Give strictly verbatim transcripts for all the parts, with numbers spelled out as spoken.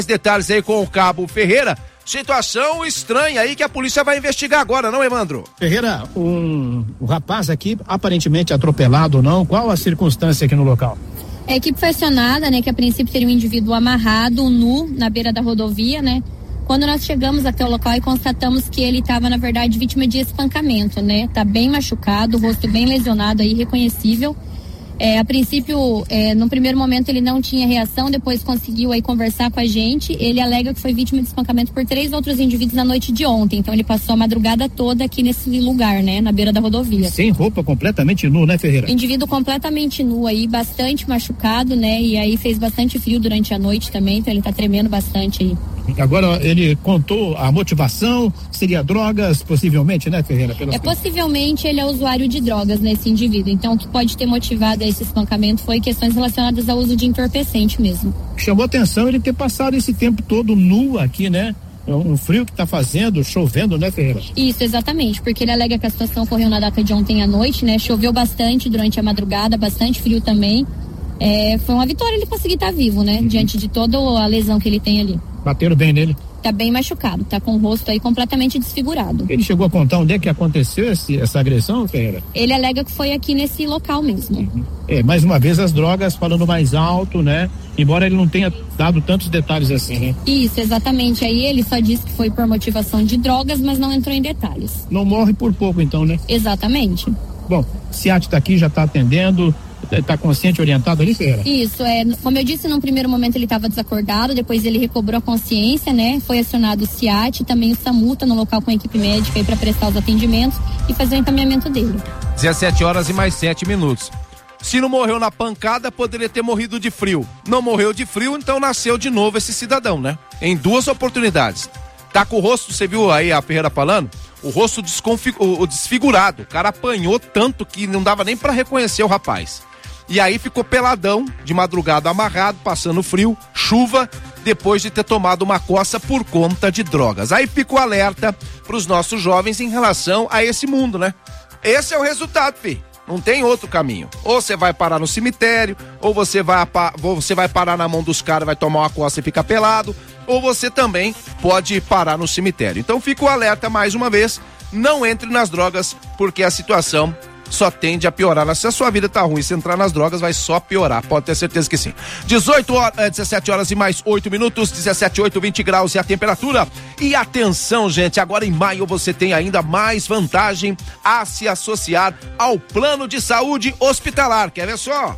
Detalhes aí com o Cabo Ferreira. Situação estranha aí que a polícia vai investigar agora, não, Evandro? Ferreira, um, um rapaz aqui aparentemente atropelado ou não, qual a circunstância aqui no local? A equipe foi acionada, né, que a princípio teria um indivíduo amarrado, nu, na beira da rodovia, né? Quando nós chegamos até o local e constatamos que ele estava, na verdade, vítima de espancamento, né? Tá bem machucado, o rosto bem lesionado aí, reconhecível. É, a princípio, é, no primeiro momento ele não tinha reação, depois conseguiu aí conversar com a gente. Ele alega que foi vítima de espancamento por três outros indivíduos na noite de ontem. Então ele passou a madrugada toda aqui nesse lugar, né? Na beira da rodovia. Sem roupa, completamente nu, né, Ferreira? Indivíduo completamente nu aí, bastante machucado, né? E aí fez bastante frio durante a noite também, então ele tá tremendo bastante aí. Agora ele contou a motivação, seria drogas, possivelmente, né, Ferreira? É, possivelmente ele é usuário de drogas nesse indivíduo, então o que pode ter motivado esse espancamento foi questões relacionadas ao uso de entorpecente mesmo. Chamou atenção ele ter passado esse tempo todo nu aqui, né? Um frio que tá fazendo, chovendo, né, Ferreira? Isso, exatamente, porque ele alega que a situação ocorreu na data de ontem à noite, né? Choveu bastante durante a madrugada, bastante frio também. É, foi uma vitória ele conseguir estar vivo, né? Uhum. Diante de toda a lesão que ele tem ali. Bateram bem nele? Tá bem machucado, tá com o rosto aí completamente desfigurado. Ele chegou a contar onde é que aconteceu esse, essa agressão, Ferreira? Ele alega que foi aqui nesse local mesmo. Uhum. É, mais uma vez as drogas falando mais alto, né? Embora ele não tenha dado tantos detalhes assim, né? Isso, exatamente. Aí ele só disse que foi por motivação de drogas, mas não entrou em detalhes. Não morre por pouco então, né? Exatamente. Bom, SEAT tá aqui, já tá atendendo. Tá consciente, orientado ali, Ferreira? Isso, é, como eu disse, num primeiro momento ele estava desacordado, depois ele recobrou a consciência, né? Foi acionado o SEAT, também o SAMU tá no local com a equipe médica aí para prestar os atendimentos e fazer o encaminhamento dele. dezessete horas e mais sete minutos. Se não morreu na pancada, poderia ter morrido de frio. Não morreu de frio, então nasceu de novo esse cidadão, né? Em duas oportunidades. Tá com o rosto, você viu aí a Ferreira falando? O rosto desconfig... o desfigurado. O cara apanhou tanto que não dava nem para reconhecer o rapaz. E aí ficou peladão, de madrugada amarrado, passando frio, chuva, depois de ter tomado uma coça por conta de drogas. Aí fica o alerta pros nossos jovens em relação a esse mundo, né? Esse é o resultado, filho. Não tem outro caminho. Ou você vai parar no cemitério, ou você vai, você vai parar na mão dos caras, vai tomar uma coça e ficar pelado, ou você também pode parar no cemitério. Então fica o alerta mais uma vez, não entre nas drogas, porque a situação só tende a piorar. Se a sua vida tá ruim, se entrar nas drogas, vai só piorar. Pode ter certeza que sim. dezoito horas, dezessete horas e mais oito minutos, dezessete, oito, vinte graus e a temperatura. E atenção, gente, agora em maio você tem ainda mais vantagem a se associar ao plano de saúde hospitalar. Quer ver só?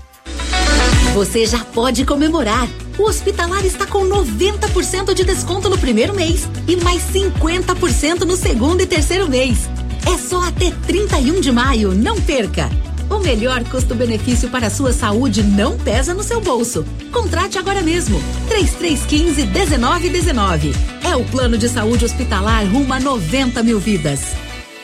Você já pode comemorar. O Hospitalar está com noventa por cento de desconto no primeiro mês e mais cinquenta por cento no segundo e terceiro mês. É só até trinta e um de maio, não perca! O melhor custo-benefício para a sua saúde não pesa no seu bolso. Contrate agora mesmo. três três um cinco, um nove um nove. É o plano de saúde hospitalar rumo a noventa mil vidas.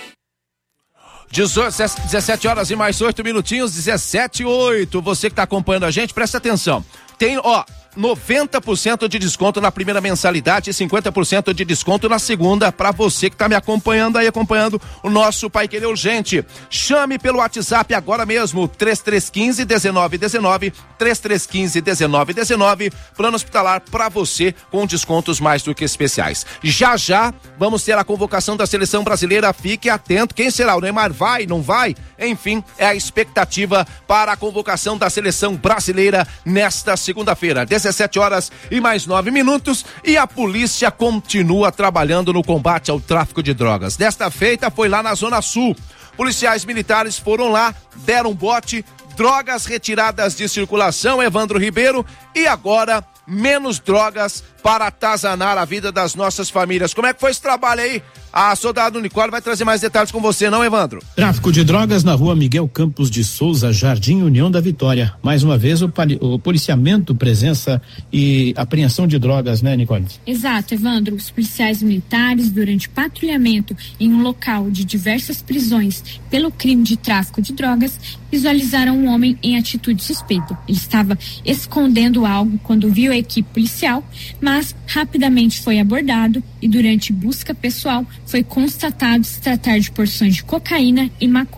dezessete horas e mais oito minutinhos, dezessete e oito. Você que está acompanhando a gente, presta atenção. Tem, ó, noventa por cento de desconto na primeira mensalidade e cinquenta por cento de desconto na segunda, para você que está me acompanhando aí, acompanhando o nosso Pai Querer Urgente. Chame pelo WhatsApp agora mesmo, três três um cinco, um nove um nove, três três um cinco, um nove um nove, plano hospitalar para você com descontos mais do que especiais. Já já vamos ter a convocação da seleção brasileira, fique atento, quem será? O Neymar vai, não vai? Enfim, é a expectativa para a convocação da seleção brasileira nesta segunda-feira, dezessete horas e mais nove minutos, e a polícia continua trabalhando no combate ao tráfico de drogas. Desta feita foi lá na Zona Sul. Policiais militares foram lá, deram bote, drogas retiradas de circulação, Evandro Ribeiro, e agora menos drogas para atazanar a vida das nossas famílias. Como é que foi esse trabalho aí? A soldado Nicole vai trazer mais detalhes com você, não, Evandro? Tráfico de drogas na rua Miguel Campos de Souza, Jardim União da Vitória. Mais uma vez o, pali, o policiamento, presença e apreensão de drogas, né, Nicole? Exato, Evandro. Os policiais militares, durante patrulhamento em um local de diversas prisões pelo crime de tráfico de drogas, visualizaram um homem em atitude suspeita. Ele estava escondendo algo quando viu a equipe policial, mas rapidamente foi abordado e durante busca pessoal foi constatado se tratar de porções de cocaína e maconha.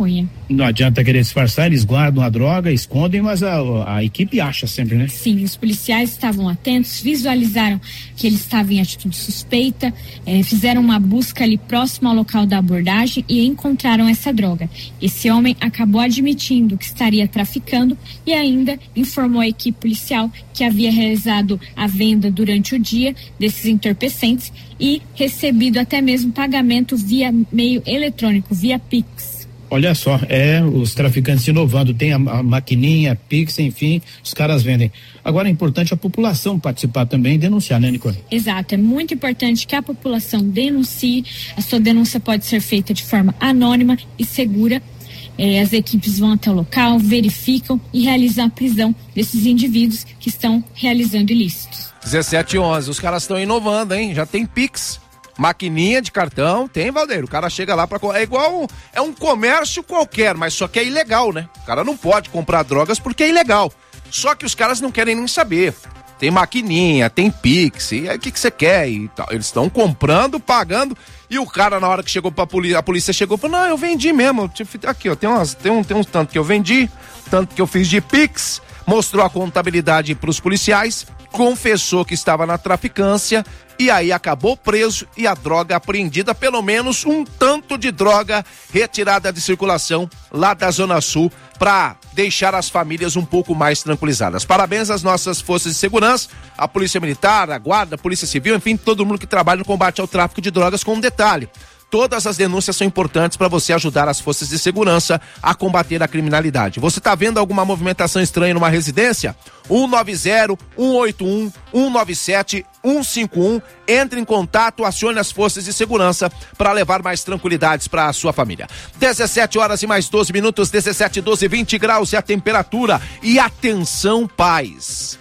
Não adianta querer disfarçar, eles guardam a droga, escondem, mas a, a equipe acha sempre, né? Sim, os policiais estavam atentos, visualizaram que ele estava em atitude suspeita, eh, fizeram uma busca ali próximo ao local da abordagem e encontraram essa droga. Esse homem acabou admitindo que estaria traficando e ainda informou a equipe policial que havia realizado a venda durante o dia desses entorpecentes e recebido até mesmo pagamento via meio eletrônico, via Pix. Olha só, é, os traficantes inovando, tem a, a maquininha, Pix, enfim, os caras vendem. Agora é importante a população participar também e denunciar, né, Nicole? Exato, é muito importante que a população denuncie, a sua denúncia pode ser feita de forma anônima e segura. É, as equipes vão até o local, verificam e realizam a prisão desses indivíduos que estão realizando ilícitos. dezessete e onze, os caras estão inovando, hein? Já tem Pix. Maquininha de cartão, tem, Valdeiro. O cara chega lá pra... É igual... É um comércio qualquer, mas só que é ilegal, né? O cara não pode comprar drogas porque é ilegal. Só que os caras não querem nem saber. Tem maquininha, tem Pix, e aí o que que você quer? E tal. Eles estão comprando, pagando, e o cara, na hora que chegou pra polícia, a polícia chegou e falou, não, eu vendi mesmo. Aqui, ó, tem, umas, tem, um, tem um tanto que eu vendi, tanto que eu fiz de Pix, mostrou a contabilidade pros policiais, confessou que estava na traficância, e aí acabou preso e a droga apreendida, pelo menos um tanto de droga retirada de circulação lá da Zona Sul, para deixar as famílias um pouco mais tranquilizadas. Parabéns às nossas forças de segurança, a Polícia Militar, a Guarda, a Polícia Civil, enfim, todo mundo que trabalha no combate ao tráfico de drogas. Com um detalhe: todas as denúncias são importantes para você ajudar as forças de segurança a combater a criminalidade. Você está vendo alguma movimentação estranha numa residência? um nove zero, um oito um, um nove sete, um cinco um. Entre em contato, acione as forças de segurança para levar mais tranquilidades para a sua família. dezessete horas e mais doze minutos, dezessete, doze, vinte graus é a temperatura. E atenção, pais.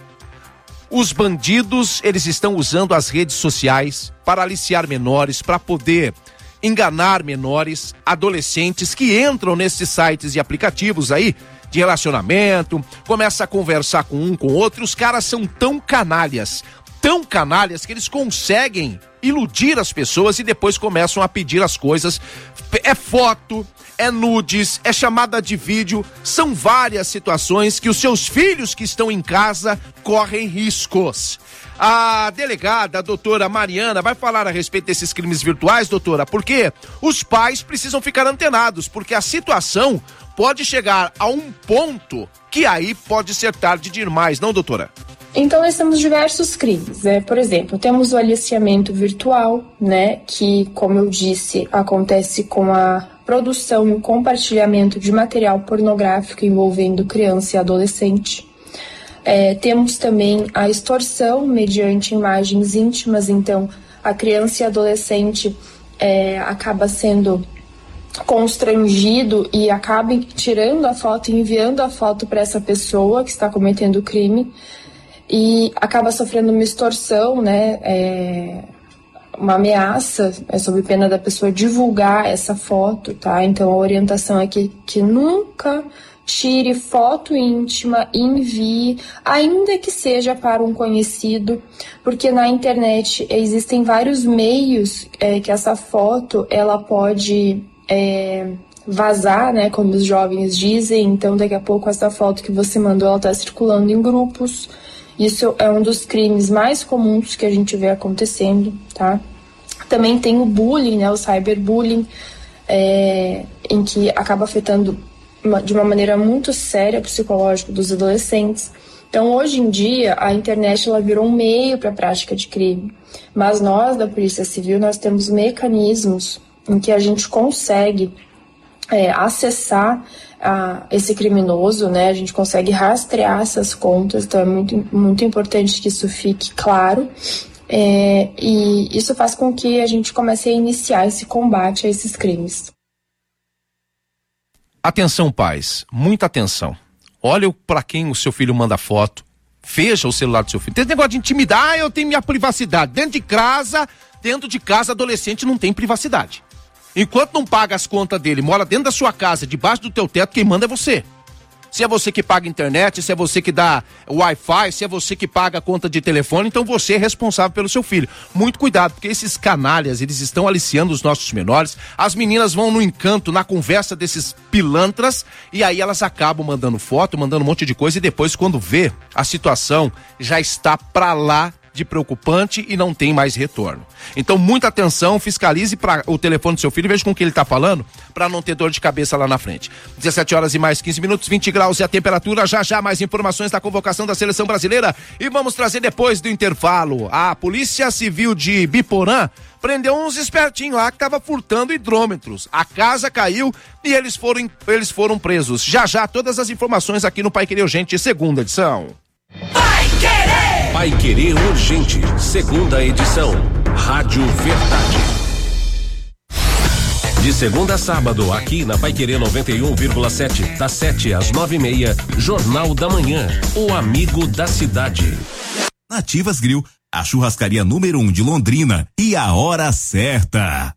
Os bandidos, eles estão usando as redes sociais para aliciar menores, para poder enganar menores, adolescentes que entram nesses sites e aplicativos aí de relacionamento, começa a conversar com um, com outro. Os caras são tão canalhas, tão canalhas que eles conseguem iludir as pessoas e depois começam a pedir as coisas. É foto, é nudes, é chamada de vídeo, são várias situações que os seus filhos que estão em casa correm riscos. A delegada, a doutora Mariana, vai falar a respeito desses crimes virtuais, doutora, porque os pais precisam ficar antenados, porque a situação pode chegar a um ponto que aí pode ser tarde demais, não, doutora? Então, nós temos diversos crimes, né? Por exemplo, temos o aliciamento virtual, né? Que, como eu disse, acontece com a produção e o compartilhamento de material pornográfico envolvendo criança e adolescente. É, temos também a extorsão mediante imagens íntimas, então a criança e adolescente é, acaba sendo constrangido e acaba tirando a foto e enviando a foto para essa pessoa que está cometendo o crime e acaba sofrendo uma extorsão, né, é, uma ameaça, é sob pena da pessoa divulgar essa foto, tá? Então a orientação é que, que nunca tire foto íntima e envie, ainda que seja para um conhecido, porque na internet existem vários meios é, que essa foto ela pode é, vazar, né, como os jovens dizem. Então daqui a pouco essa foto que você mandou ela está circulando em grupos. Isso é um dos crimes mais comuns que a gente vê acontecendo, tá? Também tem o bullying, né, o cyberbullying, é, em que acaba afetando de uma maneira muito séria o psicológico dos adolescentes. Então, hoje em dia, a internet ela virou um meio para a prática de crime. Mas nós, da Polícia Civil, nós temos mecanismos em que a gente consegue é, acessar a, esse criminoso, né? A gente consegue rastrear essas contas, então é muito, muito importante que isso fique claro. É, e isso faz com que a gente comece a iniciar esse combate a esses crimes. Atenção, pais, muita atenção. Olha para quem o seu filho manda foto, veja o celular do seu filho. Tem esse negócio de intimidar, ah, eu tenho minha privacidade. Dentro de casa, dentro de casa, adolescente não tem privacidade. Enquanto não paga as contas dele, mora dentro da sua casa, debaixo do teu teto, quem manda é você. Se é você que paga internet, se é você que dá Wi-Fi, se é você que paga a conta de telefone, então você é responsável pelo seu filho. Muito cuidado, porque esses canalhas, eles estão aliciando os nossos menores. As meninas vão no encanto, na conversa desses pilantras, e aí elas acabam mandando foto, mandando um monte de coisa, e depois, quando vê, a situação já está pra lá de preocupante e não tem mais retorno. Então, muita atenção, fiscalize para o telefone do seu filho e veja com o que ele está falando, para não ter dor de cabeça lá na frente. dezessete horas e mais quinze minutos, vinte graus e a temperatura. Já já mais informações da convocação da seleção brasileira, e vamos trazer depois do intervalo. A Polícia Civil de Biporã prendeu uns espertinhos lá que estavam furtando hidrômetros. A casa caiu e eles foram, eles foram presos. Já já todas as informações aqui no Pai Querer Urgente, segunda edição. Pai Querer! Pai Querer Urgente, segunda edição. Rádio Verdade. De segunda a sábado, aqui na Pai Querer noventa e um vírgula sete, das sete às nove e meia, Jornal da Manhã, o amigo da cidade. Nativas Grill, a churrascaria número um de Londrina, e a hora certa.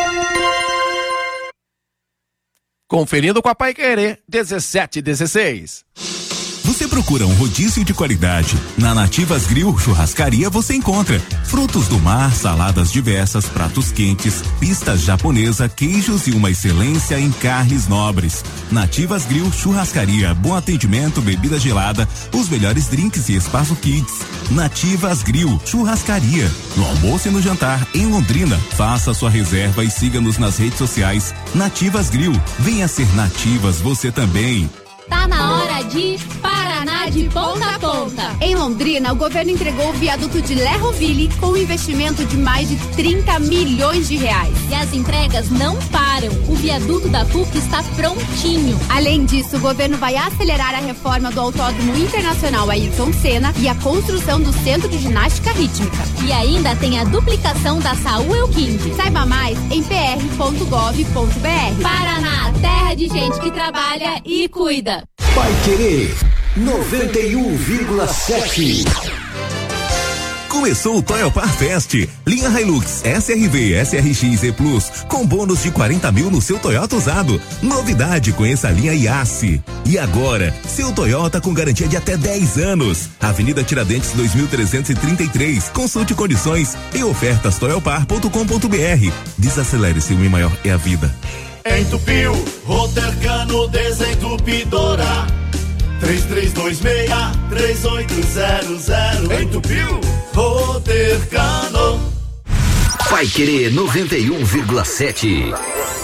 Conferindo com a Pai Querer, dezessete e dezesseis. Você procura um rodízio de qualidade? Na Nativas Grill Churrascaria você encontra frutos do mar, saladas diversas, pratos quentes, pistas japonesa, queijos e uma excelência em carnes nobres. Nativas Grill Churrascaria, bom atendimento, bebida gelada, os melhores drinks e espaço kids. Nativas Grill Churrascaria, no almoço e no jantar em Londrina. Faça sua reserva e siga-nos nas redes sociais. Nativas Grill, venha ser Nativas você também. Tá na hora de Paraná de ponta a ponta. Em Londrina, o governo entregou o viaduto de Lerroville com um investimento de mais de trinta milhões de reais. E as entregas não param. O viaduto da P U C está prontinho. Além disso, o governo vai acelerar a reforma do Autódromo Internacional Ayrton Senna e a construção do Centro de Ginástica Rítmica. E ainda tem a duplicação da Saúl Euquinde. Saiba mais em p r ponto gov ponto b r. Paraná, terra de gente que trabalha e cuida. Pai Querer noventa e um vírgula sete. Começou o Toyopar Fest. Linha Hilux S R V S R X E Plus com bônus de quarenta mil no seu Toyota usado. Novidade, conheça a linha Yasse. E agora, seu Toyota com garantia de até dez anos. Avenida Tiradentes dois mil trezentos e trinta e três. Consulte condições e ofertas toyopar ponto com ponto b r. Desacelere-se, o bem maior é a vida. Entupiu, Rotercano Desentupidora. três três dois seis, três oito zero zero. Entupiu, Rotercano. Pai Querer noventa e um vírgula sete.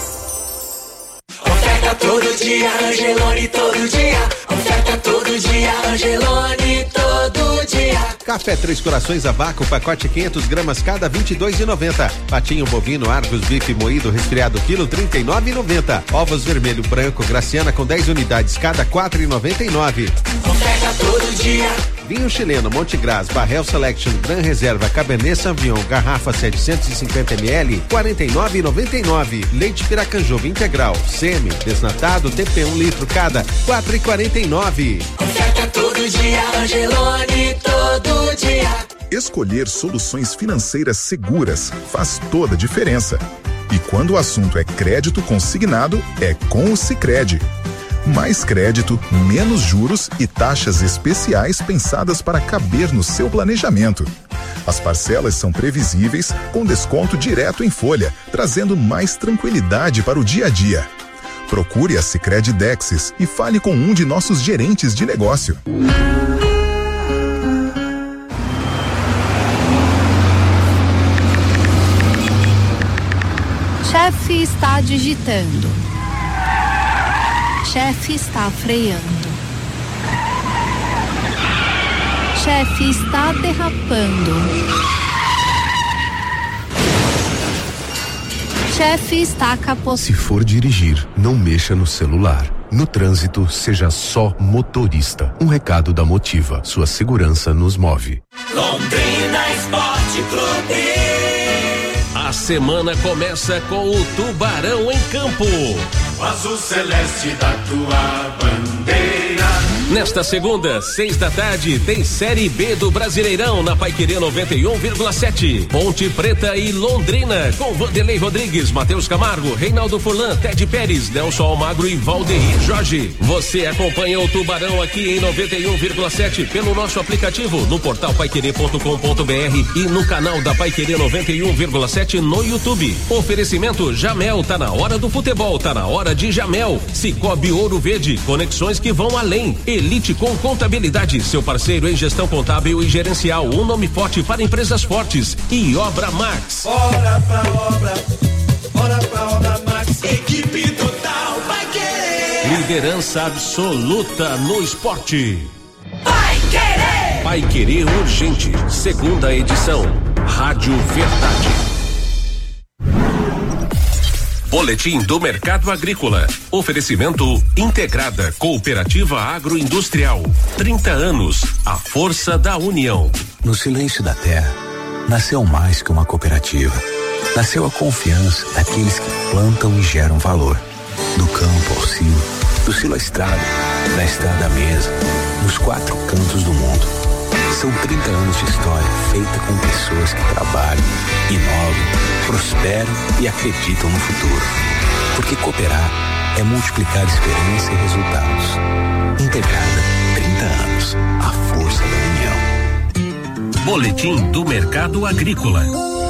Oferta todo dia, Angelone todo dia. Oferta todo dia, Angelone todo dia. Café Três Corações a vácuo, pacote quinhentas gramas cada, vinte e dois reais e noventa centavos. Patinho bovino, Argos, bife moído, resfriado, quilo, trinta e nove reais e noventa centavos. Ovos vermelho branco, Graciana com dez unidades cada, quatro reais e noventa e nove centavos. Oferta todo dia. Vinho chileno Montegras, Barrel Selection, Gran Reserva, Cabernet Sauvignon, garrafa setecentos e cinquenta mililitros, quarenta e nove reais e noventa e nove centavos. Leite Piracanjuva integral, semi, desnatado, T P um litro cada, quatro reais e quarenta e nove centavos. Oferta todo dia, Angelone todo dia. Escolher soluções financeiras seguras faz toda a diferença. E quando o assunto é crédito consignado, é com o Sicredi. Mais crédito, menos juros e taxas especiais pensadas para caber no seu planejamento. As parcelas são previsíveis, com desconto direto em folha, trazendo mais tranquilidade para o dia a dia. Procure a Sicredi Dexis e fale com um de nossos gerentes de negócio. Chefe está digitando. Chefe está freando. Chefe está derrapando. Chefe está capotando. Se for dirigir, não mexa no celular. No trânsito, seja só motorista. Um recado da Motiva. Sua segurança nos move. Londrina Esporte Clube. A semana começa com o Tubarão em campo. O azul celeste da tua bandeira. Nesta segunda, seis da tarde, tem Série B do Brasileirão na Paiquerê noventa e um vírgula sete. Ponte Preta e Londrina, com Vanderlei Rodrigues, Matheus Camargo, Reinaldo Furlan, Ted Pérez, Nelson Almagro e Valdeir Jorge. Você acompanha o Tubarão aqui em noventa e um vírgula sete pelo nosso aplicativo, no portal paiquerê ponto com ponto br e no canal da Paiquerê noventa e um vírgula sete no YouTube. Oferecimento Jamel, tá na hora do futebol, tá na hora de Jamel. Cicobi Ouro Verde, conexões que vão além. Elite com Contabilidade, seu parceiro em gestão contábil e gerencial, um nome forte para empresas fortes. E Obra Max. Bora pra obra, bora pra obra Max, equipe total vai querer. Liderança absoluta no esporte. Vai querer. Vai querer urgente, segunda edição. Rádio Verdade. Boletim do Mercado Agrícola. Oferecimento Integrada Cooperativa Agroindustrial. trinta anos. A força da união. No silêncio da terra, nasceu mais que uma cooperativa. Nasceu a confiança daqueles que plantam e geram valor. Do campo ao silo, do silo à estrada, da estrada à mesa, nos quatro cantos do mundo. São trinta anos de história feita com pessoas que trabalham, inovam, prosperam e acreditam no futuro. Porque cooperar é multiplicar esperança e resultados. Integrada, trinta anos. A força da união. Boletim do Mercado Agrícola.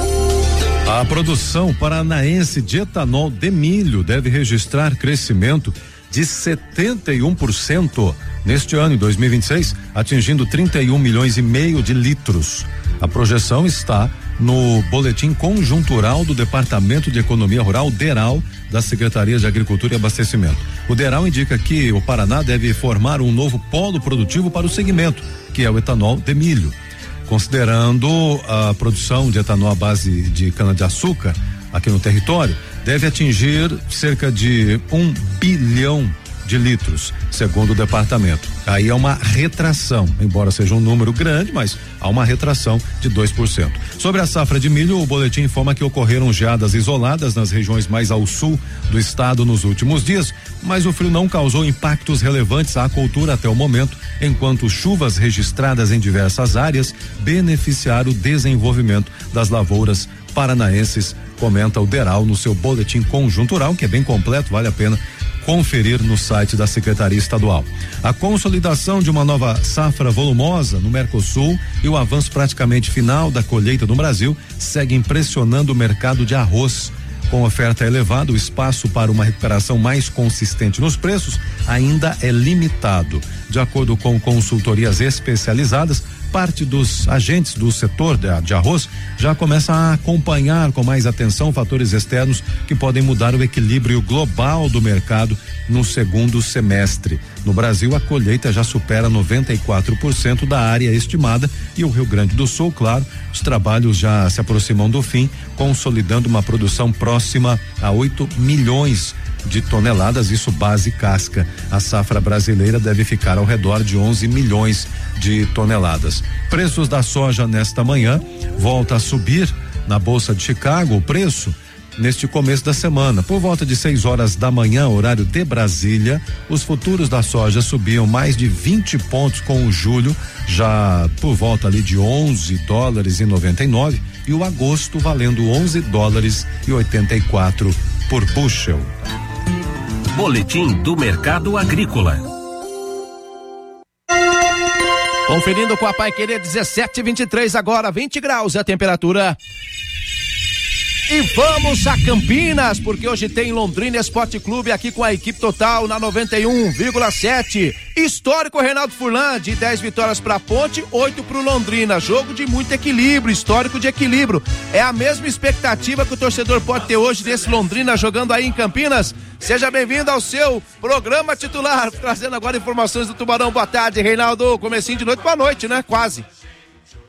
A produção paranaense de etanol de milho deve registrar crescimento de setenta e um por cento neste ano, em dois mil e vinte e seis, atingindo trinta e um milhões e meio de litros. A projeção está no boletim conjuntural do Departamento de Economia Rural, DERAL, da Secretaria de Agricultura e Abastecimento. O DERAL indica que o Paraná deve formar um novo polo produtivo para o segmento, que é o etanol de milho. Considerando a produção de etanol à base de cana-de-açúcar aqui no território, deve atingir cerca de um bilhão de litros, segundo o departamento. Aí é uma retração, embora seja um número grande, mas há uma retração de dois por cento. Sobre a safra de milho, o boletim informa que ocorreram geadas isoladas nas regiões mais ao sul do estado nos últimos dias, mas o frio não causou impactos relevantes à cultura até o momento, enquanto chuvas registradas em diversas áreas beneficiaram o desenvolvimento das lavouras paranaenses, comenta o DERAL no seu boletim conjuntural, que é bem completo, vale a pena conferir no site da Secretaria Estadual. A consolidação de uma nova safra volumosa no Mercosul e o avanço praticamente final da colheita no Brasil segue impressionando o mercado de arroz. Com oferta elevada, o espaço para uma recuperação mais consistente nos preços ainda é limitado. De acordo com consultorias especializadas, parte dos agentes do setor de, de arroz já começa a acompanhar com mais atenção fatores externos que podem mudar o equilíbrio global do mercado no segundo semestre. No Brasil, a colheita já supera noventa e quatro por cento da área estimada e o Rio Grande do Sul, claro, os trabalhos já se aproximam do fim, consolidando uma produção próxima a oito milhões de toneladas, isso base casca. A safra brasileira deve ficar ao redor de onze milhões de toneladas. Preços da soja nesta manhã volta a subir na Bolsa de Chicago, o preço neste começo da semana. Por volta de seis horas da manhã, horário de Brasília, os futuros da soja subiam mais de vinte pontos, com o julho já por volta ali de onze dólares e noventa e nove e o agosto valendo onze dólares e oitenta e quatro por bushel. Boletim do Mercado Agrícola. Conferindo com a Paiquerê dezessete e vinte e três, agora vinte graus a temperatura. E vamos a Campinas, porque hoje tem Londrina Esporte Clube aqui com a equipe total na noventa e um vírgula sete. Histórico Reinaldo Furlan, de dez vitórias para Ponte, oito para o Londrina. Jogo de muito equilíbrio, histórico de equilíbrio. É a mesma expectativa que o torcedor pode ter hoje desse Londrina jogando aí em Campinas. Seja bem-vindo ao seu programa titular, trazendo agora informações do Tubarão. Boa tarde, Reinaldo. Comecinho de noite, boa noite, né? Quase.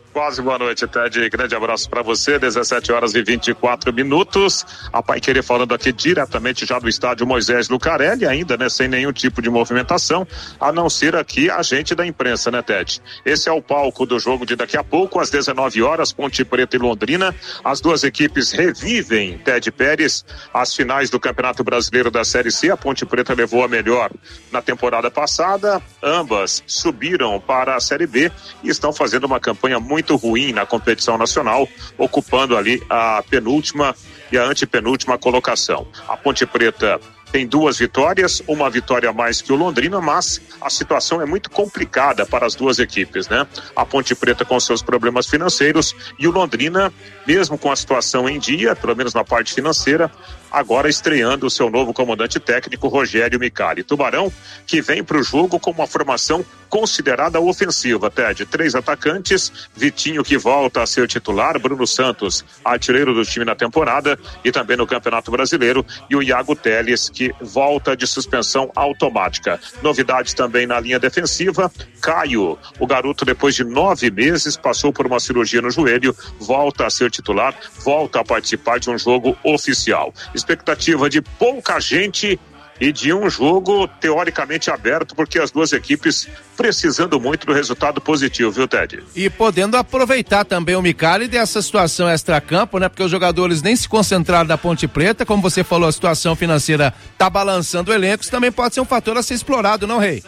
Quase boa noite, Ted. Grande abraço para você. dezessete horas e vinte e quatro minutos. A Paiquerê falando aqui diretamente já do estádio Moisés Lucarelli, ainda, né, sem nenhum tipo de movimentação, a não ser aqui a gente da imprensa, né, Ted? Esse é o palco do jogo de daqui a pouco, às dezenove horas, Ponte Preta e Londrina. As duas equipes revivem, Ted Pérez, as finais do Campeonato Brasileiro da Série C. A Ponte Preta levou a melhor na temporada passada. Ambas subiram para a Série B e estão fazendo uma campanha muito muito ruim na competição nacional, ocupando ali a penúltima e a antepenúltima colocação. A Ponte Preta tem duas vitórias, uma vitória a mais que o Londrina, mas a situação é muito complicada para as duas equipes, né? A Ponte Preta com seus problemas financeiros e o Londrina, mesmo com a situação em dia, pelo menos na parte financeira, agora estreando o seu novo comandante técnico, Rogério Micali. Tubarão, que vem para o jogo com uma formação considerada ofensiva, Ted. Três atacantes, Vitinho, que volta a ser titular, Bruno Santos, artilheiro do time na temporada e também no Campeonato Brasileiro, e o Iago Teles, que volta de suspensão automática. Novidades também na linha defensiva, Caio, o garoto, depois de nove meses, passou por uma cirurgia no joelho, volta a ser titular, volta a participar de um jogo oficial. Expectativa de pouca gente e de um jogo teoricamente aberto, porque as duas equipes precisando muito do resultado positivo, viu, Ted? E podendo aproveitar também o Micali dessa situação extracampo, né? Porque os jogadores nem se concentraram na Ponte Preta, como você falou, a situação financeira tá balançando o elenco, isso também pode ser um fator a ser explorado, não, Rei?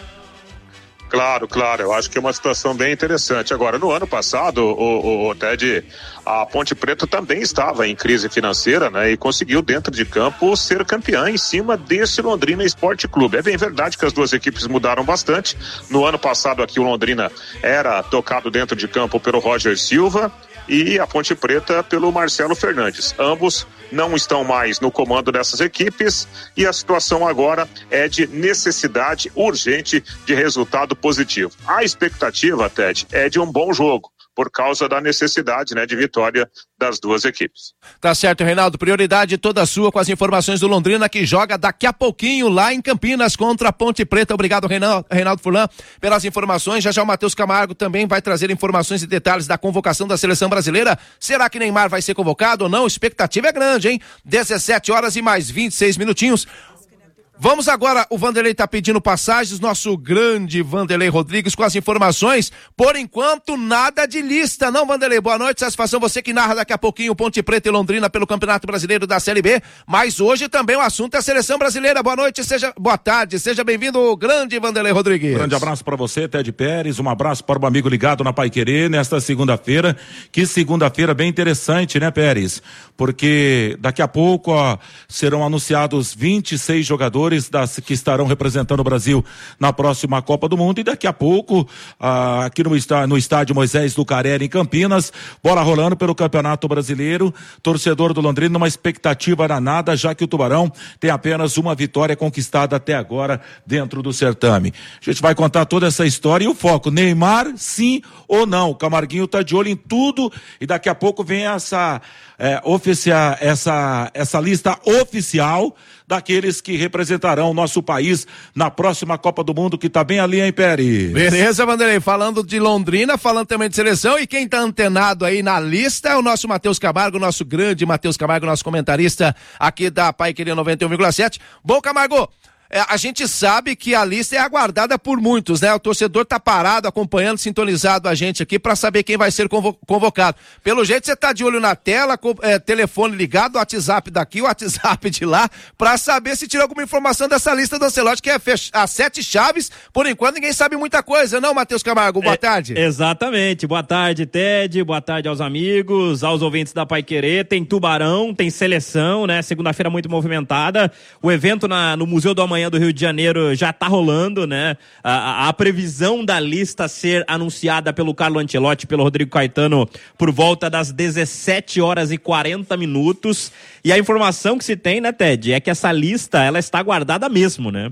Claro, claro, eu acho que é uma situação bem interessante. Agora, no ano passado, o, o, o Ted, a Ponte Preta também estava em crise financeira, né? E conseguiu dentro de campo ser campeã em cima desse Londrina Esporte Clube. É bem verdade que as duas equipes mudaram bastante. No ano passado aqui o Londrina era tocado dentro de campo pelo Roger Silva e a Ponte Preta pelo Marcelo Fernandes. Ambos não estão mais no comando dessas equipes e a situação agora é de necessidade urgente de resultado positivo. A expectativa, Ted, é de um bom jogo, por causa da necessidade, né, de vitória das duas equipes. Tá certo, Reinaldo, prioridade toda sua com as informações do Londrina, que joga daqui a pouquinho lá em Campinas contra a Ponte Preta. Obrigado, Reinaldo, Reinaldo Furlan, pelas informações. Já já o Matheus Camargo também vai trazer informações e detalhes da convocação da seleção brasileira. Será que Neymar vai ser convocado ou não? Expectativa é grande, hein? dezessete horas e mais vinte e seis minutinhos. Vamos agora, o Vanderlei tá pedindo passagens, nosso grande Vanderlei Rodrigues com as informações. Por enquanto, nada de lista, não, Vanderlei? Boa noite, satisfação, você que narra daqui a pouquinho Ponte Preta e Londrina pelo Campeonato Brasileiro da Série B, mas hoje também o assunto é a seleção brasileira. Boa noite, seja, boa tarde, seja bem-vindo, grande Vanderlei Rodrigues. Grande abraço para você, Ted Pérez, um abraço para o amigo ligado na Paiquerê nesta segunda-feira. Que segunda-feira bem interessante, né, Pérez? Porque daqui a pouco, ó, serão anunciados vinte e seis jogadores Das, que estarão representando o Brasil na próxima Copa do Mundo, e daqui a pouco ah, aqui no, está, no estádio Moisés Lucarelli em Campinas, bola rolando pelo Campeonato Brasileiro. Torcedor do Londrina numa expectativa danada, já que o Tubarão tem apenas uma vitória conquistada até agora dentro do certame. A gente vai contar toda essa história e o foco, Neymar sim ou não. O Camarguinho tá de olho em tudo e daqui a pouco vem essa é, oficial, essa, essa lista oficial daqueles que representarão o nosso país na próxima Copa do Mundo, que tá bem ali, hein, Pérez? Beleza, Vanderlei, falando de Londrina, falando também de seleção, e quem tá antenado aí na lista é o nosso Matheus Camargo, nosso grande Matheus Camargo, nosso comentarista aqui da Paiquerê noventa e um vírgula sete. Bom, Camargo, é, a gente sabe que a lista é aguardada por muitos, né? O torcedor tá parado, acompanhando, sintonizado a gente aqui para saber quem vai ser convo- convocado. Pelo jeito você tá de olho na tela, com, é, telefone ligado, WhatsApp daqui, WhatsApp de lá, para saber se tira alguma informação dessa lista do Ancelotti, que é fech- as sete chaves. Por enquanto ninguém sabe muita coisa, não, Matheus Camargo? Boa é, tarde. Exatamente, boa tarde, Ted, boa tarde aos amigos, aos ouvintes da Paiquerê. Tem Tubarão, tem seleção, né? Segunda-feira muito movimentada. O evento na, no Museu do Amanhã do Rio de Janeiro já tá rolando, né? A, a, a previsão da lista ser anunciada pelo Carlo Ancelotti, pelo Rodrigo Caetano, por volta das dezessete horas e quarenta minutos. E a informação que se tem, né, Ted, é que essa lista, ela está guardada mesmo, né?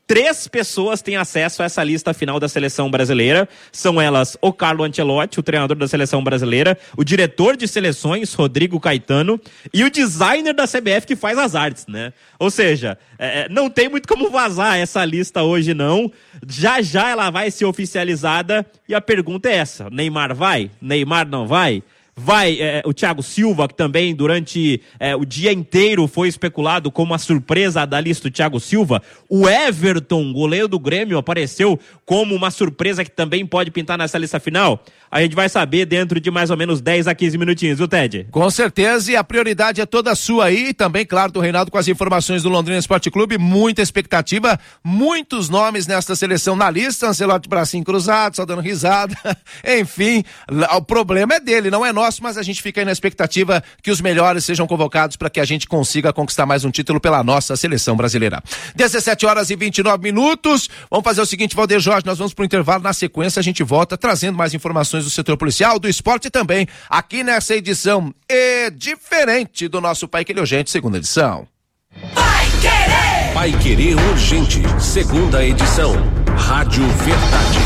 Três pessoas têm acesso a essa lista final da seleção brasileira. São elas o Carlo Ancelotti, o treinador da seleção brasileira, o diretor de seleções, Rodrigo Caetano, e o designer da C B F que faz as artes, né? Ou seja, é, não tem muito como vazar essa lista hoje, não. Já já ela vai ser oficializada e a pergunta é essa: Neymar vai? Neymar não vai? Vai é, o Thiago Silva, que também durante é, o dia inteiro foi especulado como a surpresa da lista do Thiago Silva. O Everton, goleiro do Grêmio, apareceu como uma surpresa que também pode pintar nessa lista final. A gente vai saber dentro de mais ou menos dez a quinze minutinhos, viu, Ted? Com certeza, e a prioridade é toda sua aí, e também, claro, do Reinaldo com as informações do Londrina Esporte Clube, muita expectativa, muitos nomes nesta seleção na lista, Ancelotti bracinho cruzado, só dando risada, enfim, o problema é dele, não é nosso, mas a gente fica aí na expectativa que os melhores sejam convocados para que a gente consiga conquistar mais um título pela nossa seleção brasileira. dezessete horas e vinte e nove minutos, vamos fazer o seguinte, Valdeir Jorge, nós vamos pro intervalo, na sequência a gente volta trazendo mais informações do setor policial, do esporte também, aqui nessa edição é diferente do nosso Pai Querer Urgente, segunda edição. Pai Querer! Pai Querer Urgente, segunda edição. Rádio Verdade.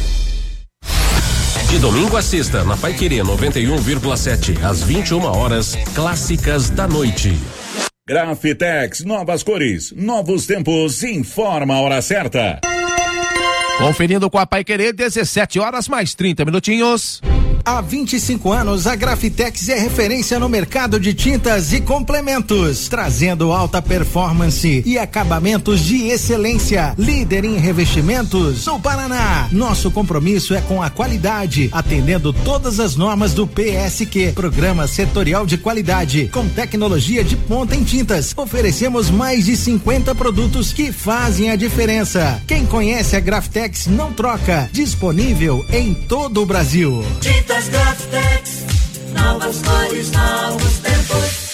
De domingo a sexta, na Pai Querer noventa e um vírgula sete, às vinte e uma horas, clássicas da noite. Grafitex, novas cores, novos tempos, informa a hora certa. Conferindo com a Pai Querer, dezessete horas mais trinta minutinhos. Há vinte e cinco anos, a Grafitex é referência no mercado de tintas e complementos, trazendo alta performance e acabamentos de excelência. Líder em revestimentos no Paraná. Nosso compromisso é com a qualidade, atendendo todas as normas do P S Q, Programa Setorial de Qualidade, com tecnologia de ponta em tintas. Oferecemos mais de cinquenta produtos que fazem a diferença. Quem conhece a Grafitex não troca. Disponível em todo o Brasil. Tintas Grafitex, novas cores, novos tempos.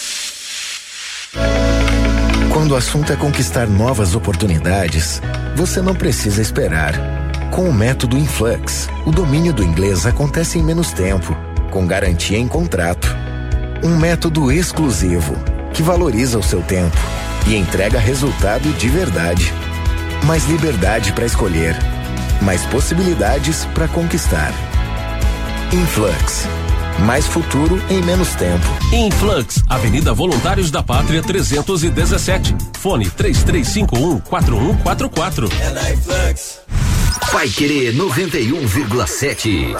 Quando o assunto é conquistar novas oportunidades, você não precisa esperar. Com o método Influx, o domínio do inglês acontece em menos tempo, com garantia em contrato. Um método exclusivo, que valoriza o seu tempo e entrega resultado de verdade. Mais liberdade para escolher, mais possibilidades para conquistar. Influx. Mais futuro em menos tempo. Influx, Avenida Voluntários da Pátria trezentos e dezessete. Fone três três cinco um, quatro um quatro quatro. É na Influx. Pai Querer noventa e um vírgula sete.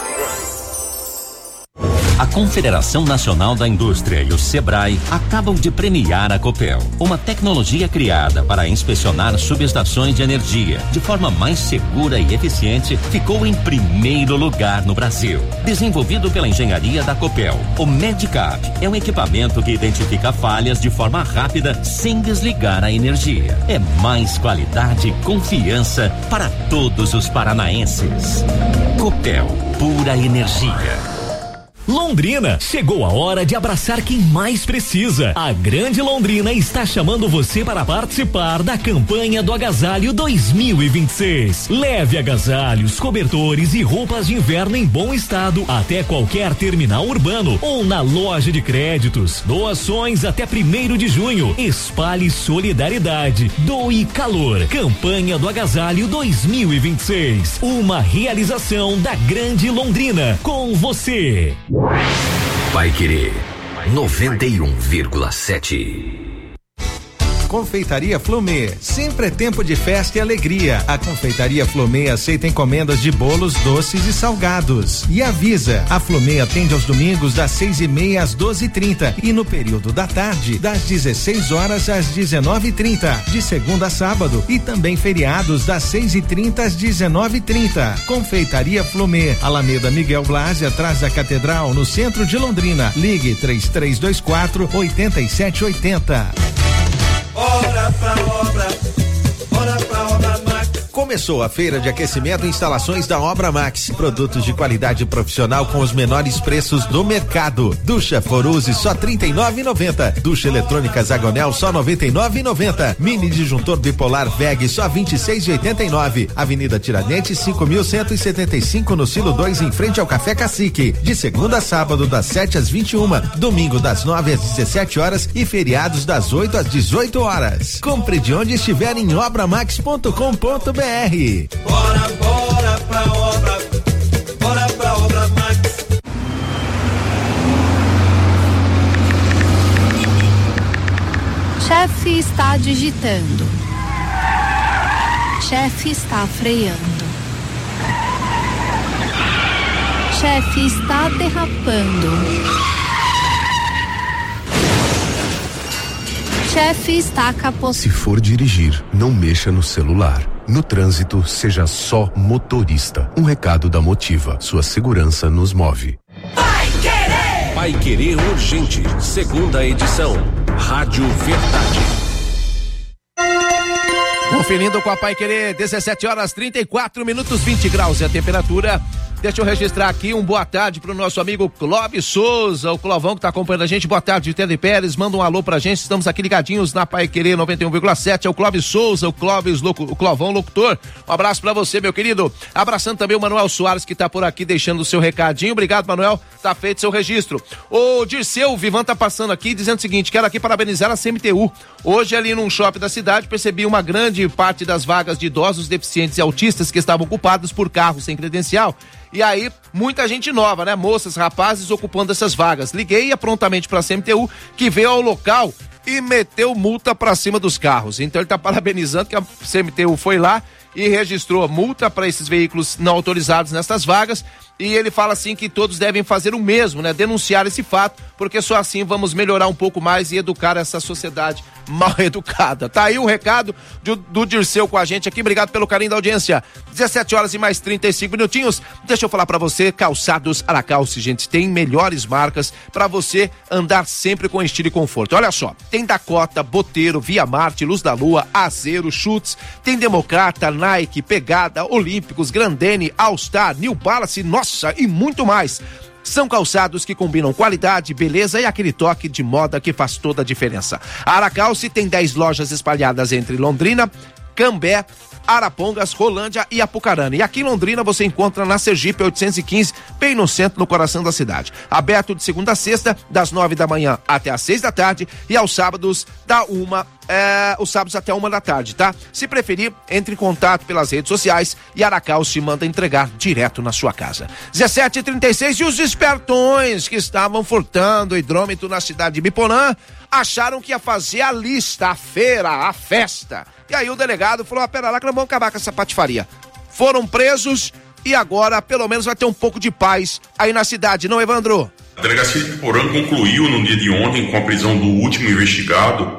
A Confederação Nacional da Indústria e o Sebrae acabam de premiar a Copel, uma tecnologia criada para inspecionar subestações de energia de forma mais segura e eficiente, ficou em primeiro lugar no Brasil. Desenvolvido pela engenharia da Copel, o Medicap é um equipamento que identifica falhas de forma rápida sem desligar a energia. É mais qualidade e confiança para todos os paranaenses. Copel, pura energia. Londrina, chegou a hora de abraçar quem mais precisa. A Grande Londrina está chamando você para participar da campanha do Agasalho dois mil e vinte e seis. Leve agasalhos, cobertores e roupas de inverno em bom estado até qualquer terminal urbano ou na loja de créditos. Doações até primeiro de junho. Espalhe solidariedade. Doe calor. Campanha do Agasalho dois mil e vinte e seis. Uma realização da Grande Londrina. Com você. Pai Querer noventa e um vírgula sete. Confeitaria Flomê, sempre é tempo de festa e alegria. A Confeitaria Flomê aceita encomendas de bolos, doces e salgados. E avisa, a Flomê atende aos domingos das seis e meia às doze e trinta e no período da tarde das dezesseis horas às dezenove e trinta, de segunda a sábado, e também feriados das seis e trinta às dezenove e trinta. Confeitaria Flomê, Alameda Miguel Blasi, atrás da Catedral, no centro de Londrina. Ligue três três dois quatro, oito sete oito zero. Bora pra obra, bora pra obra máquina. Começou a feira de aquecimento e instalações da Obra Max. Produtos de qualidade profissional com os menores preços do mercado. Ducha Foruse só trinta e nove reais e noventa centavos. Ducha eletrônica Zagonel só noventa e nove reais e noventa centavos. Mini disjuntor bipolar V E G só vinte e seis reais e oitenta e nove centavos. Avenida Tiradentes cinco mil cento e setenta e cinco no Silo dois em frente ao Café Cacique. De segunda a sábado das sete às vinte e uma, domingo das nove às dezessete horas e feriados das oito às dezoito horas. Compre de onde estiver em obra max ponto com ponto br. Bora, bora pra obra, bora pra Obra Max. Chefe está digitando. Chefe está freando. Chefe está derrapando. Chefe está capotando. Se for dirigir, não mexa no celular. No trânsito, seja só motorista. Um recado da Motiva. Sua segurança nos move. Vai Querer! Vai Querer Urgente, segunda edição. Rádio Verdade. Conferindo com a Pai Querer, dezessete horas trinta e quatro minutos, vinte graus e a temperatura. Deixa eu registrar aqui um boa tarde pro nosso amigo Clóvis Souza, o Clovão que tá acompanhando a gente. Boa tarde, Teddy Pérez, manda um alô pra gente, estamos aqui ligadinhos na Pai Querer noventa e um vírgula sete, é o Clóvis Souza, o Clóvis, o Clovão locutor. Um abraço pra você, meu querido. Abraçando também o Manuel Soares que tá por aqui deixando o seu recadinho. Obrigado, Manuel, tá feito seu registro. O Dirceu, o Vivan tá passando aqui dizendo o seguinte, quero aqui parabenizar a C M T U. Hoje ali num shopping da cidade percebi uma grande parte das vagas de idosos, deficientes e autistas que estavam ocupadas por carros sem credencial. E aí, muita gente nova, né? Moças, rapazes ocupando essas vagas. Liguei prontamente para a C M T U, que veio ao local e meteu multa para cima dos carros. Então ele tá parabenizando que a C M T U foi lá e registrou multa para esses veículos não autorizados nessas vagas. E ele fala assim que todos devem fazer o mesmo, né? Denunciar esse fato, porque só assim vamos melhorar um pouco mais e educar essa sociedade mal educada. Tá aí o recado do, do Dirceu com a gente aqui. Obrigado pelo carinho da audiência. dezessete horas e mais trinta e cinco minutinhos. Deixa eu falar pra você, Calçados Aracalce, gente, tem melhores marcas pra você andar sempre com estilo e conforto. Olha só, tem Dakota, Boteiro, Via Marte, Luz da Lua, Azeiro, Schutz, tem Democrata, Nike, Pegada, Olímpicos, Grandene, All Star, New Balance, nossa, e muito mais. São calçados que combinam qualidade, beleza e aquele toque de moda que faz toda a diferença. A Aracalce tem dez lojas espalhadas entre Londrina, Cambé, Arapongas, Rolândia e Apucarana. E aqui em Londrina você encontra na Sergipe oitocentos e quinze, bem no centro, no coração da cidade. Aberto de segunda a sexta, das nove da manhã até às seis da tarde e aos sábados da uma, é, os sábados até uma da tarde, tá? Se preferir, entre em contato pelas redes sociais e Aracalce te manda entregar direto na sua casa. dezessete e trinta e seis e os espertões que estavam furtando hidrômetro na cidade de Biporã acharam que ia fazer a lista, a feira, a festa. E aí o delegado falou, ah, pera lá que nós vamos acabar com essa patifaria. Foram presos e agora pelo menos vai ter um pouco de paz aí na cidade, não, Evandro? A delegacia de Biporã concluiu no dia de ontem, com a prisão do último investigado,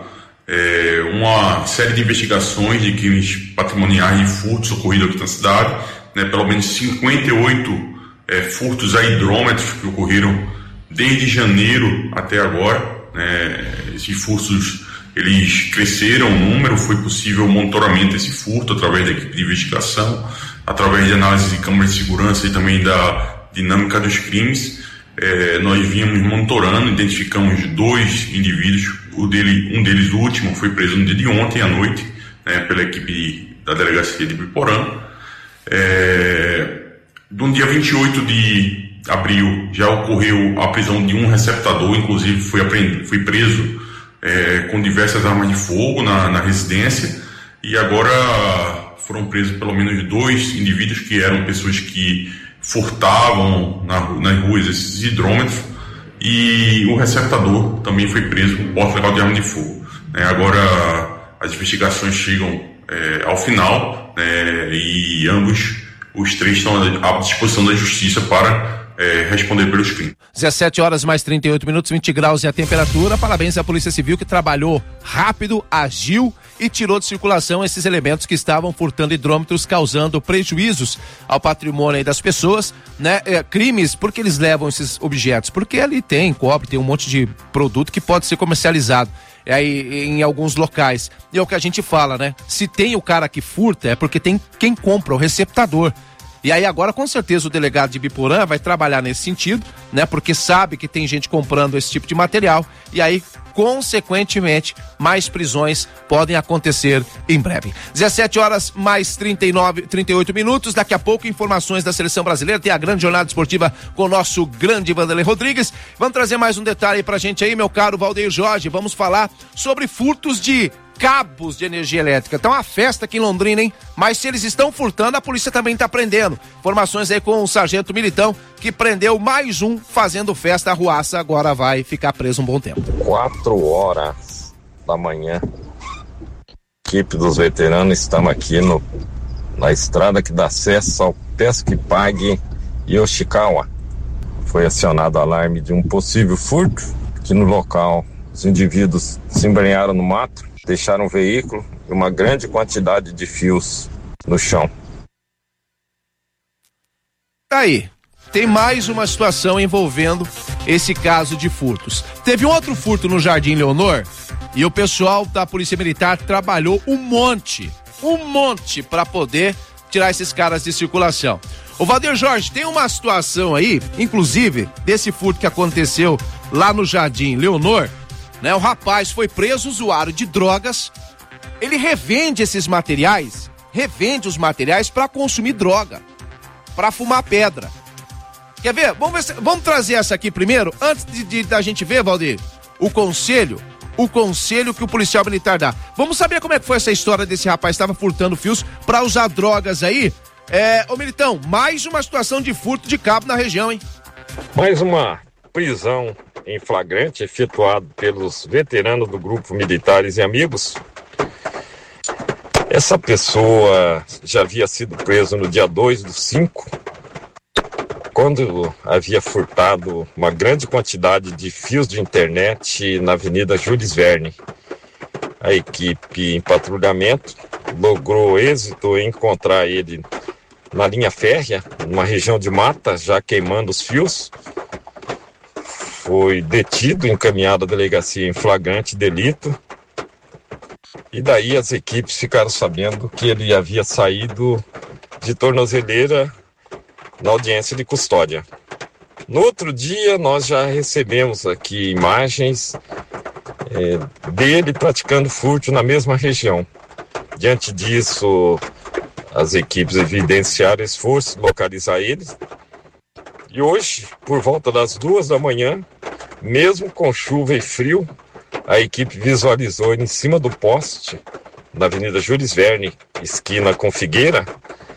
é, uma série de investigações de crimes patrimoniais e furtos ocorridos aqui na cidade, né, pelo menos cinquenta e oito é, furtos a hidrômetros que ocorreram desde janeiro até agora. Né, esses furtos eles cresceram o número, foi possível o monitoramento desse furto através da equipe de investigação, através de análise de câmeras de segurança e também da dinâmica dos crimes. É, nós vínhamos monitorando, identificamos dois indivíduos, o dele, um deles, o último, foi preso no dia de ontem à noite, né, pela equipe da delegacia de Biporã. É, no dia vinte e oito de abril já ocorreu a prisão de um receptador, inclusive foi, apreendido, foi preso é, com diversas armas de fogo na, na residência, e agora foram presos pelo menos dois indivíduos que eram pessoas que furtavam na, nas ruas esses hidrômetros, e o receptador também foi preso com porte legal de arma de fogo. É, agora as investigações chegam é, ao final, né, e ambos, os três, estão à disposição da justiça para É, responder pelos crimes. dezessete horas mais trinta e oito minutos, vinte graus e a temperatura. Parabéns à Polícia Civil que trabalhou rápido, agiu e tirou de circulação esses elementos que estavam furtando hidrômetros, causando prejuízos ao patrimônio aí das pessoas, né? É, crimes, por que eles levam esses objetos? Porque ali tem cobre, tem um monte de produto que pode ser comercializado. aí em alguns locais. E é o que a gente fala, né? Se tem o cara que furta, é porque tem quem compra, o receptador. E aí agora, com certeza, o delegado de Biporã vai trabalhar nesse sentido, né? Porque sabe que tem gente comprando esse tipo de material e aí, consequentemente, mais prisões podem acontecer em breve. dezessete horas mais trinta e nove, trinta e oito minutos. Daqui a pouco, informações da seleção brasileira. Tem a grande jornada esportiva com o nosso grande Vanderlei Rodrigues. Vamos trazer mais um detalhe aí pra gente aí, meu caro Valdeir Jorge. Vamos falar sobre furtos de cabos de energia elétrica. Tá uma festa aqui em Londrina, hein? Mas se eles estão furtando, a polícia também tá prendendo. Informações aí com o sargento Militão, que prendeu mais um fazendo festa. Arruaça agora vai ficar preso um bom tempo. Quatro horas da manhã, equipe dos veteranos, estamos aqui no, na estrada que dá acesso ao Peço que Pague Yoshikawa. Foi acionado o alarme de um possível furto, que no local os indivíduos se embrenharam no mato, deixaram o veículo e uma grande quantidade de fios no chão. Aí, tem mais uma situação envolvendo esse caso de furtos. Teve um outro furto no Jardim Leonor e o pessoal da Polícia Militar trabalhou um monte, um monte para poder tirar esses caras de circulação. O Valdeir Jorge, tem uma situação aí, inclusive, desse furto que aconteceu lá no Jardim Leonor, né? O rapaz foi preso, usuário de drogas. Ele revende esses materiais, revende os materiais para consumir droga, para fumar pedra. Quer ver? Vamos, ver se, vamos trazer essa aqui primeiro, antes de, de da gente ver, Valdir, o conselho, o conselho que o policial militar dá. Vamos saber como é que foi essa história desse rapaz que estava furtando fios para usar drogas aí. É, ô Militão, mais uma situação de furto de cabo na região, hein? Mais uma prisão em flagrante efetuado pelos veteranos do grupo Militares e Amigos. Essa pessoa já havia sido preso no dia dois do cinco, quando havia furtado uma grande quantidade de fios de internet na Avenida Jules Verne. A equipe em patrulhamento logrou êxito em encontrar ele na linha férrea, numa região de mata, já queimando os fios. Foi detido, encaminhado à delegacia em flagrante delito. E daí as equipes ficaram sabendo que ele havia saído de tornozeleira na audiência de custódia. No outro dia, nós já recebemos aqui imagens é, dele praticando furto na mesma região. Diante disso, as equipes evidenciaram esforço de localizar ele. E hoje, por volta das duas da manhã, mesmo com chuva e frio, a equipe visualizou ele em cima do poste, na Avenida Jules Verne, esquina com Figueira,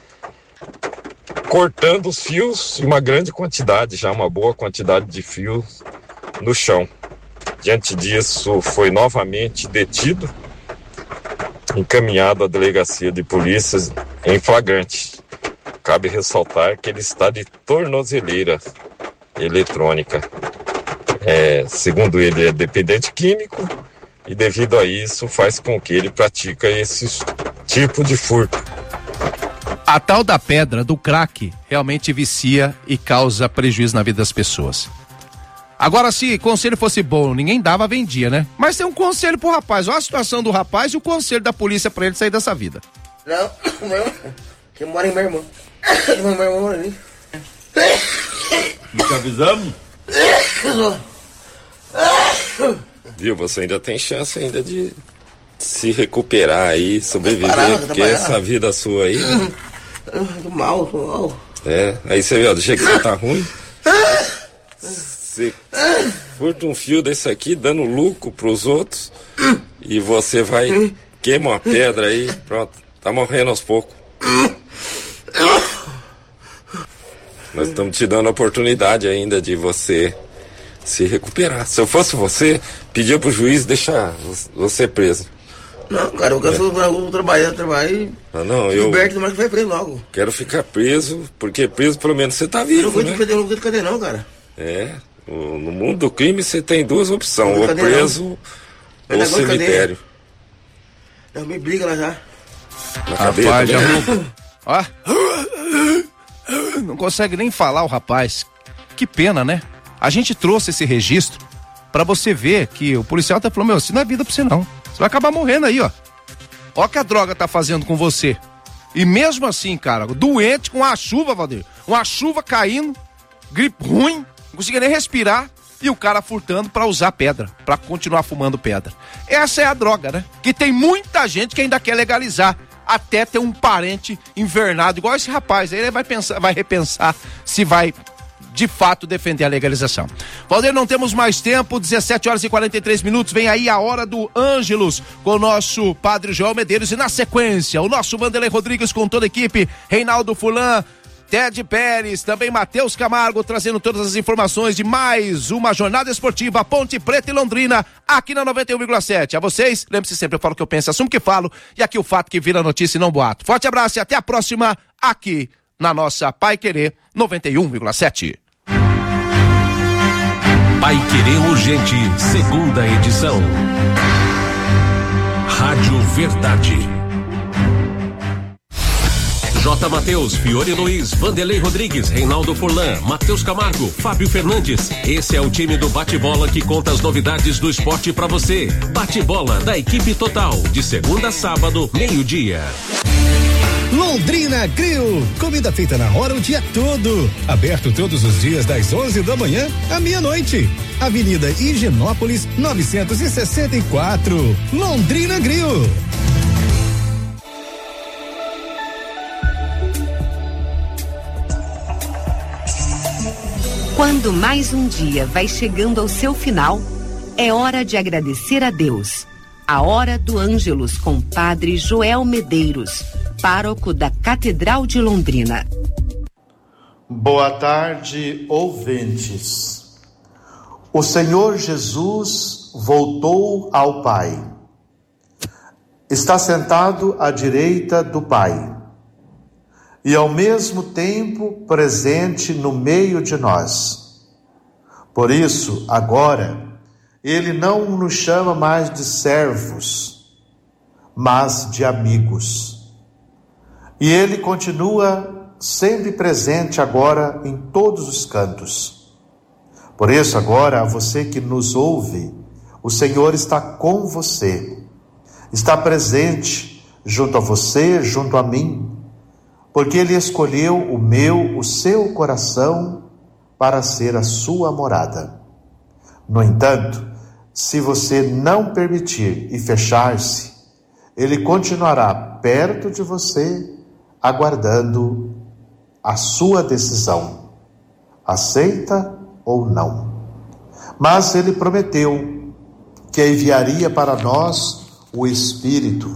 cortando os fios, uma grande quantidade, já uma boa quantidade de fios no chão. Diante disso, foi novamente detido, encaminhado à delegacia de polícia em flagrante. Cabe ressaltar que ele está de tornozeleira eletrônica. É, segundo ele, é dependente químico e devido a isso faz com que ele pratique esse tipo de furto. A tal da pedra, do crack, realmente vicia e causa prejuízo na vida das pessoas. Agora, se o conselho fosse bom, ninguém dava, vendia, né? Mas tem um conselho pro rapaz. Olha a situação do rapaz e o conselho da polícia pra ele sair dessa vida. Não, não, que mora em meu irmão. Meu irmão mora ali. Nós avisamos? Viu, você ainda tem chance ainda de se recuperar aí, sobreviver, parar, porque essa vida sua aí... Tô mal, tô mal. É, aí você vê, ó, do jeito que você tá ruim, você furta um fio desse aqui, dando lucro pros outros, e você vai, queima uma pedra aí, pronto, tá morrendo aos poucos. Nós estamos te dando a oportunidade ainda de você se recuperar. Se eu fosse você, pedia pro juiz deixar você preso. Não, cara, eu quero é. trabalhar, trabalhar e... Ah, não, eu... Liberto, mas que vai preso logo. Quero ficar preso, porque preso pelo menos você tá vivo, eu não vou né? te perder, não vou te cadê não, cara. É, no mundo do crime você tem duas opções, ou preso ou cemitério. Eu me briga lá já. Na cadeia rapaz, já... Ó. Não consegue nem falar o rapaz. Que pena, né? A gente trouxe esse registro Pra você ver que o policial tá falando, meu, isso não é vida pra você não. Você vai acabar morrendo aí, ó. Ó o que a droga tá fazendo com você. E mesmo assim, cara, doente com a chuva, Valdir, uma chuva caindo, gripe ruim, não conseguia nem respirar, e o cara furtando pra usar pedra, pra continuar fumando pedra. Essa é a droga, né? Que tem muita gente que ainda quer legalizar, até ter um parente invernado, igual esse rapaz, aí ele vai pensar, vai repensar se vai de fato defender a legalização. Valdir, não temos mais tempo, dezessete horas e quarenta e três minutos, vem aí a hora do Ângelos com o nosso Padre Joel Medeiros e na sequência o nosso Vanderlei Rodrigues com toda a equipe, Reinaldo Fulan, Ted Pérez, também Matheus Camargo, trazendo todas as informações de mais uma jornada esportiva Ponte Preta e Londrina, aqui na noventa e um vírgula sete. A vocês, lembre-se sempre, eu falo o que eu penso, assumo o que falo, e aqui o fato que vira notícia e não boato. Forte abraço e até a próxima, aqui na nossa Paiquerê noventa e um vírgula sete. Paiquerê Urgente, segunda edição. Rádio Verdade. J. Matheus, Fiore Luiz, Vanderlei Rodrigues, Reinaldo Furlan, Matheus Camargo, Fábio Fernandes. Esse é o time do Bate-Bola que conta as novidades do esporte pra você. Bate-Bola da equipe total, de segunda a sábado, meio-dia. Londrina Grill, comida feita na hora o dia todo. Aberto todos os dias das onze da manhã à meia-noite. Avenida Higienópolis, novecentos e sessenta e quatro. Londrina Grill. Quando mais um dia vai chegando ao seu final, é hora de agradecer a Deus. A hora do Ângelus com Padre Joel Medeiros, pároco da Catedral de Londrina. Boa tarde, ouvintes. O Senhor Jesus voltou ao Pai. Está sentado à direita do Pai. E ao mesmo tempo presente no meio de nós. Por isso, agora, Ele não nos chama mais de servos, mas de amigos. E Ele continua sempre presente agora em todos os cantos. Por isso, agora, a você que nos ouve, o Senhor está com você. Está presente junto a você, junto a mim, porque Ele escolheu o meu, o seu coração para ser a sua morada. No entanto, se você não permitir e fechar-se, Ele continuará perto de você, aguardando a sua decisão. Aceita ou não? Mas Ele prometeu que enviaria para nós o Espírito.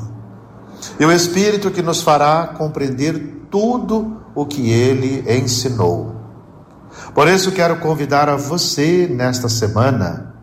E o Espírito que nos fará compreender tudo o que Ele ensinou. Por isso quero convidar a você nesta semana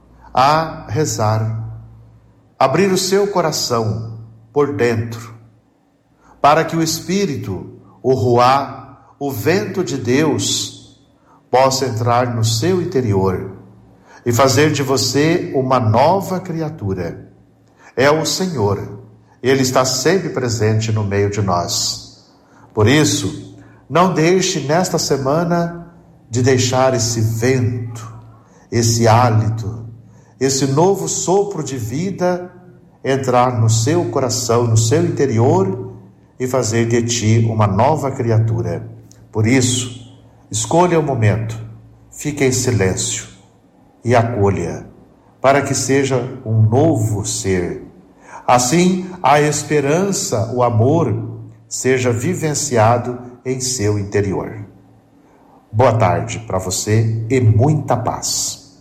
a rezar, abrir o seu coração por dentro, para que o Espírito, o Ruá, o vento de Deus, possa entrar no seu interior e fazer de você uma nova criatura. É o Senhor, Ele está sempre presente no meio de nós. Por isso, não deixe nesta semana de deixar esse vento, esse hálito, esse novo sopro de vida entrar no seu coração, no seu interior e fazer de ti uma nova criatura. Por isso, escolha o momento, fique em silêncio e acolha, para que seja um novo ser. Assim, a esperança, o amor, seja vivenciado em seu interior. Boa tarde para você e muita paz.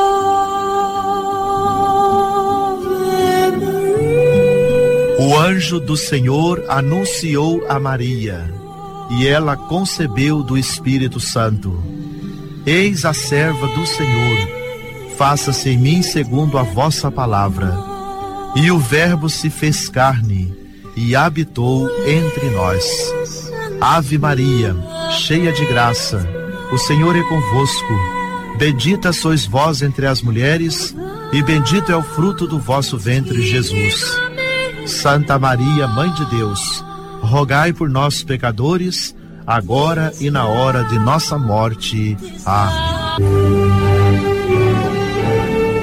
O anjo do Senhor anunciou a Maria, e ela concebeu do Espírito Santo. Eis a serva do Senhor, faça-se em mim segundo a vossa palavra. E o Verbo se fez carne e habitou entre nós. Ave Maria, cheia de graça, o Senhor é convosco. Bendita sois vós entre as mulheres, e bendito é o fruto do vosso ventre, Jesus. Santa Maria, Mãe de Deus, rogai por nós, pecadores, agora e na hora de nossa morte. Amém.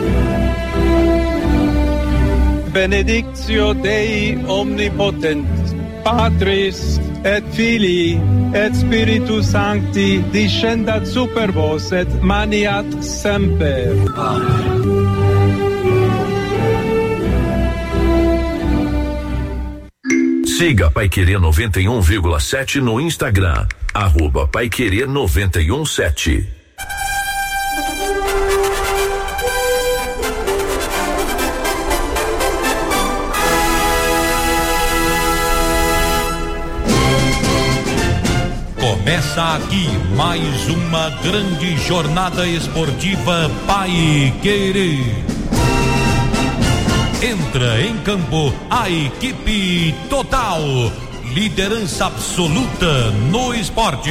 benedictio Dei omnipotens, Patris et Filii et Spiritus Sancti, descendat super vos et maniat semper. Siga Paiquerê noventa e um vírgula sete no Instagram, arroba Paiquerê noventa e um sete. Começa aqui mais uma grande jornada esportiva Paiquerê. Entra em campo a equipe total, liderança absoluta no esporte.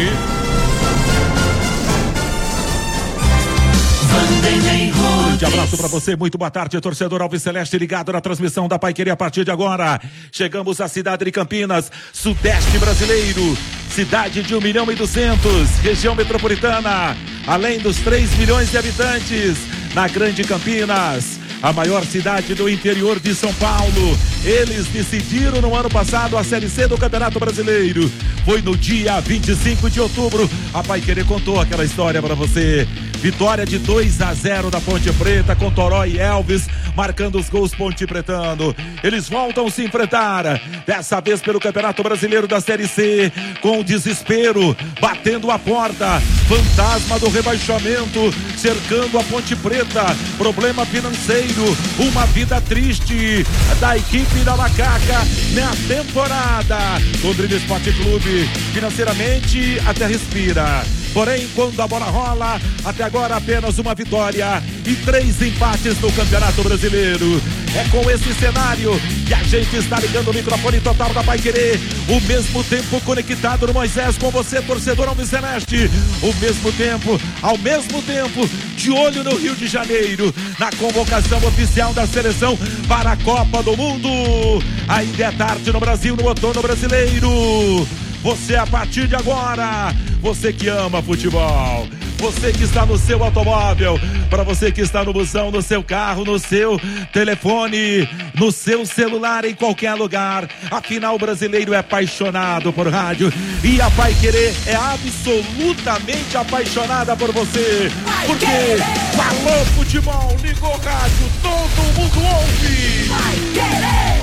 Um grande abraço para você, muito boa tarde, torcedor Alves Celeste ligado na transmissão da Paiquerê. A partir de agora, chegamos à cidade de Campinas, sudeste brasileiro, cidade de um milhão e duzentos, região metropolitana, além dos três milhões de habitantes, na Grande Campinas, a maior cidade do interior de São Paulo. Eles decidiram no ano passado a Série C do Campeonato Brasileiro. Foi no dia vinte e cinco de outubro. A Paiquerê contou aquela história para você. Vitória de dois a zero da Ponte Preta com Toró e Elvis marcando os gols Ponte Pretano. Eles voltam a se enfrentar, dessa vez pelo Campeonato Brasileiro da Série C, com desespero, batendo a porta, fantasma do rebaixamento, cercando a Ponte Preta, problema financeiro, uma vida triste da equipe da Macaca na temporada. Londrina Esporte Clube, financeiramente até respira. Porém, quando a bola rola, até agora apenas uma vitória e três empates no Campeonato Brasileiro. É com esse cenário que a gente está ligando o microfone total da Paiquerê. O mesmo tempo conectado no Moisés com você, torcedor Alves Celeste. O mesmo tempo, ao mesmo tempo, de olho no Rio de Janeiro, na convocação oficial da seleção para a Copa do Mundo. Ainda é tarde no Brasil, no outono brasileiro. Você, a partir de agora, você que ama futebol, você que está no seu automóvel, para você que está no busão, no seu carro, no seu telefone, no seu celular, em qualquer lugar. Afinal, o brasileiro é apaixonado por rádio e a Paiquerê é absolutamente apaixonada por você. Porque falou futebol, ligou rádio, todo mundo ouve. Paiquerê!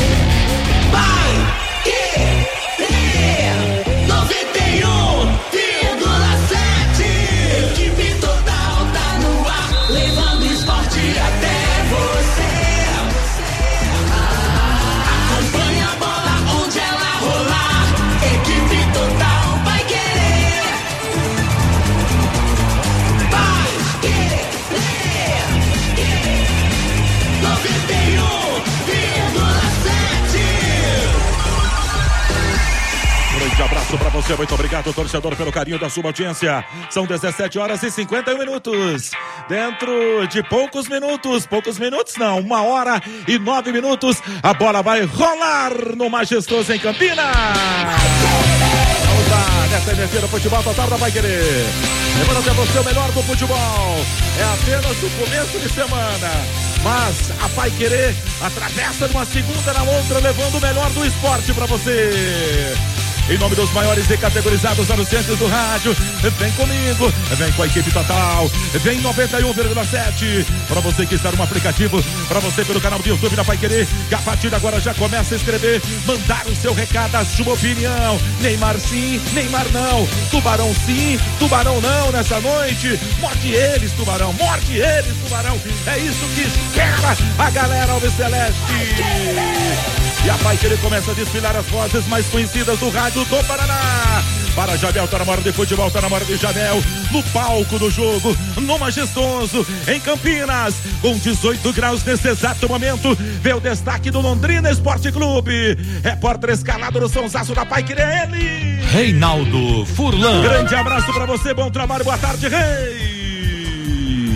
Paiquerê! noventa e um vírgula sete. Equipe total tá no ar, levando esporte até você. Acompanha a bola onde ela rolar. Equipe total vai querer. Vai querer. noventa e um vírgula sete. Grande abraço pra você, muito obrigado, torcedor, pelo carinho da sua audiência. São dezessete horas e cinquenta e um minutos. Dentro de poucos minutos, poucos minutos não, uma hora e nove minutos, a bola vai rolar no Majestoso em Campinas. Vamos lá, nessa energia do futebol total da Paiquerê. Lembrando até você o melhor do futebol. É apenas o começo de semana, mas a Paiquerê atravessa de uma segunda na outra, levando o melhor do esporte pra você. Em nome dos maiores e categorizados anunciantes do rádio, vem comigo, vem com a equipe total, vem noventa e um vírgula sete. Para você que está no aplicativo, para você pelo canal do YouTube da Paiquerê, que a partir de agora já começa a escrever, mandar o seu recado, a sua opinião. Neymar sim, Neymar não, Tubarão sim, Tubarão não nessa noite. Morde eles, Tubarão, morde eles, Tubarão. É isso que espera a galera Alves Celeste. E a Paiquerê começa a desfilar as vozes mais conhecidas do rádio do Paraná. Para Jabel, tá na hora de futebol, tá na hora de Jabel. No palco do jogo, no Majestoso, em Campinas, com dezoito graus nesse exato momento. Vê o destaque do Londrina Esporte Clube. Repórter escalado no Sonsaço da Paiquerê, ele, Reinaldo Furlan. Grande abraço pra você, bom trabalho, boa tarde, Rei.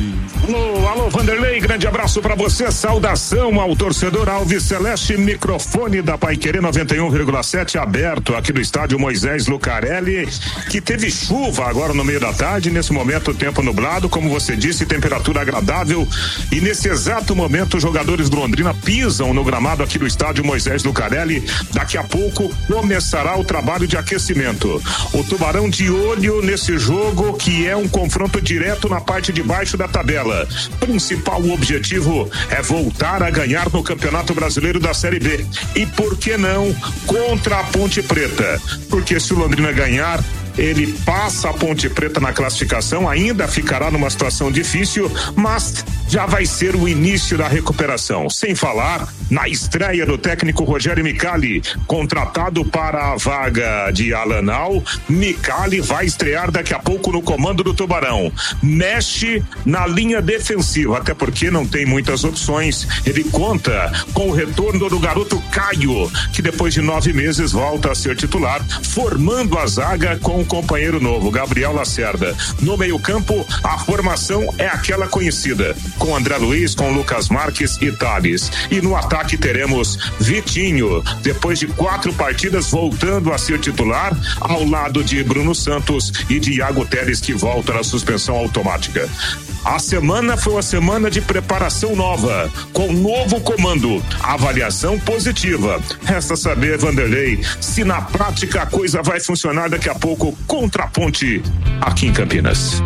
Alô, alô, Vanderlei, grande abraço pra você, saudação ao torcedor Alves Celeste, microfone da Paiquerê noventa e um vírgula sete aberto aqui do estádio Moisés Lucarelli, que teve chuva agora no meio da tarde, nesse momento tempo nublado, como você disse, temperatura agradável, e nesse exato momento os jogadores do Londrina pisam no gramado aqui do estádio Moisés Lucarelli. Daqui a pouco começará o trabalho de aquecimento. O Tubarão de olho nesse jogo, que é um confronto direto na parte de baixo da tabela. Principal objetivo é voltar a ganhar no Campeonato Brasileiro da Série B. E por que não contra a Ponte Preta? Porque se o Londrina ganhar, ele passa a Ponte Preta na classificação, ainda ficará numa situação difícil, mas já vai ser o início da recuperação. Sem falar na estreia do técnico Rogério Micali, contratado para a vaga de Alanal. Micali vai estrear daqui a pouco no comando do Tubarão. Mexe na linha defensiva, até porque não tem muitas opções. Ele conta com o retorno do garoto Caio, que depois de nove meses volta a ser titular, formando a zaga com um companheiro novo, Gabriel Lacerda. No meio-campo, a formação é aquela conhecida, com André Luiz, com Lucas Marques e Thales. E no ataque teremos Vitinho, depois de quatro partidas voltando a ser titular, ao lado de Bruno Santos e de Iago Teres, que volta na suspensão automática. A semana foi uma semana de preparação nova, com novo comando, avaliação positiva. Resta saber, Vanderlei, se na prática a coisa vai funcionar daqui a pouco contra a Ponte aqui em Campinas.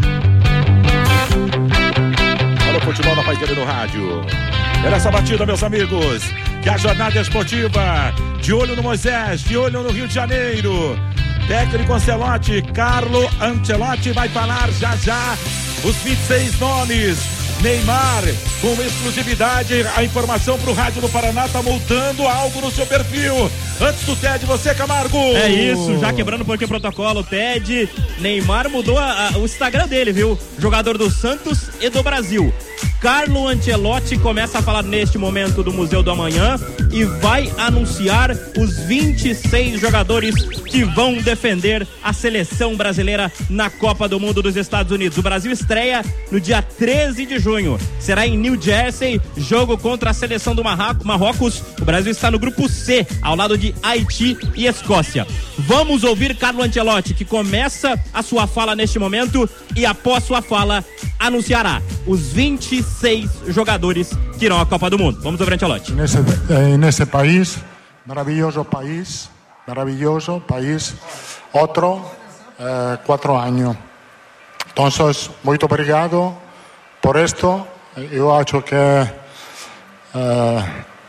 Olha o futebol na Paiquerê no rádio. Era essa batida, meus amigos, que a jornada esportiva, de olho no Moisés, de olho no Rio de Janeiro. Técnico Ancelotti, Carlo Ancelotti vai falar já já os vinte e seis nomes. Neymar, com exclusividade, a informação pro Rádio do Paraná, tá multando algo no seu perfil. Antes do Ted, você, Camargo. É isso, já quebrando um pouquinho o protocolo, o Ted, Neymar mudou a, a, o Instagram dele, viu? Jogador do Santos e do Brasil. Carlo Ancelotti começa a falar neste momento do Museu do Amanhã e vai anunciar os vinte e seis jogadores que vão defender a seleção brasileira na Copa do Mundo dos Estados Unidos. O Brasil estreia no dia treze de junho. Será em New Jersey, jogo contra a seleção do Marrocos. O Brasil está no grupo C, ao lado de Haiti e Escócia. Vamos ouvir Carlo Ancelotti, que começa a sua fala neste momento e após sua fala anunciará os vinte e seis jogadores que irão à Copa do Mundo. Vamos ouvir Ancelotti. Nesse, eh, nesse país, maravilhoso país, maravilhoso país, outro eh, quatro anos. Então, muito obrigado por isto. Eu acho que eh,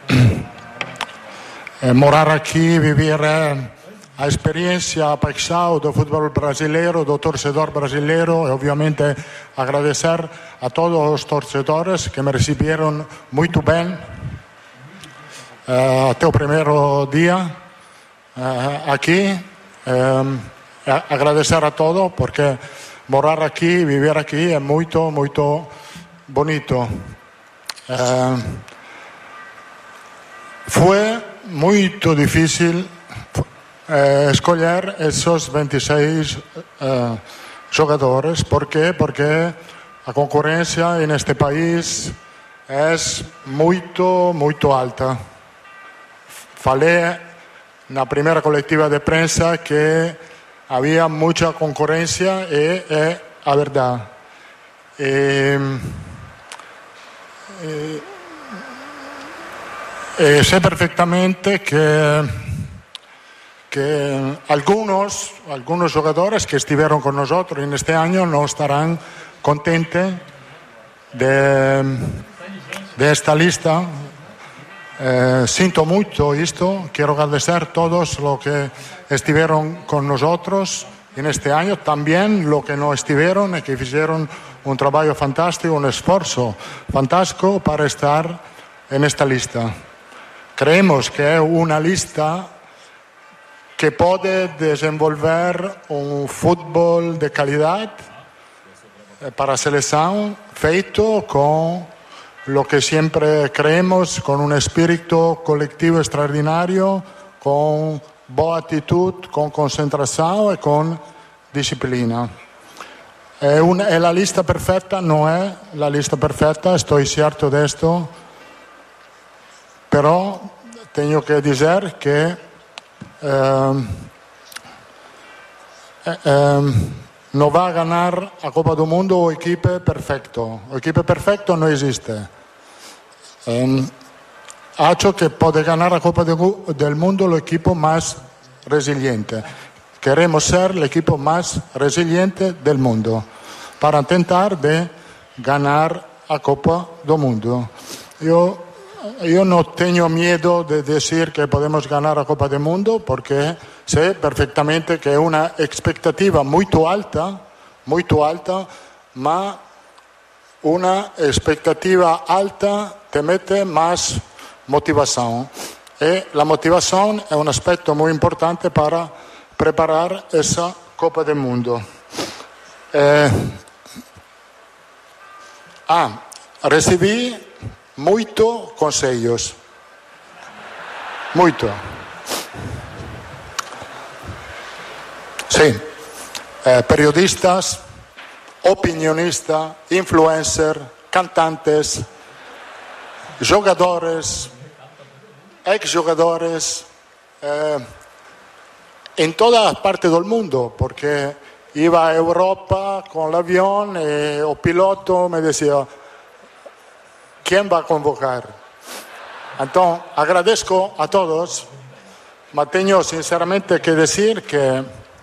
eh, morar aqui, viver eh, a experiência, a paixão do futebol brasileiro, do torcedor brasileiro, e obviamente agradecer a todos os torcedores que me receberam muito bem uh, até o primeiro dia uh, aqui. Uh, agradecer a todos, porque morar aqui, viver aqui é muito, muito bonito. Uh, foi muito difícil Eh, escolher esos vinte y seis eh, jugadores. ¿Por qué? Porque a concorrencia en este país es muy, muy alta. Falei na primera colectiva de prensa que había mucha concurrencia y es la verdad. Eh, eh, eh, sé perfectamente que que algunos, algunos jugadores que estuvieron con nosotros en este año no estarán contentos de, de esta lista. Eh, siento mucho esto. Quiero agradecer a todos los que estuvieron con nosotros en este año, también los que no estuvieron y que hicieron un trabajo fantástico, un esfuerzo fantástico para estar en esta lista. Creemos que es una lista que puede desenvolver un fútbol de calidad para selección, feito con lo que siempre creemos, con un espíritu colectivo extraordinario, con boa actitud, con concentración y con disciplina. È, un, è la lista perfetta, non è la lista perfetta, sto certo di questo, però tengo che dire che eh, eh, non va a ganar a Copa del Mundo o equipe perfecto. O equipe perfecto no existe. Eh, hecho que puede ganar a Copa del Mundo el equipo más resiliente. Queremos ser el equipo más resiliente del mundo para intentar de ganar a Copa del Mundo. Yo, yo no tengo miedo de decir que podemos ganar a Copa del Mundo porque sé perfectamente que es una expectativa muy alta, muy alta, ma una expectativa alta te mete más motivación. Y la motivación es un aspecto muy importante para preparar esa Copa del Mundo. Eh, ah, recibí muchos consejos. Muito. Sí. Eh, periodistas, opinionistas, influencers, cantantes, jugadores, ex-jugadores, eh, en todas partes del mundo, porque iba a Europa con el avión y el piloto me decía, ¿quién va a convocar? Entonces, agradezco a todos, pero tengo sinceramente que decir que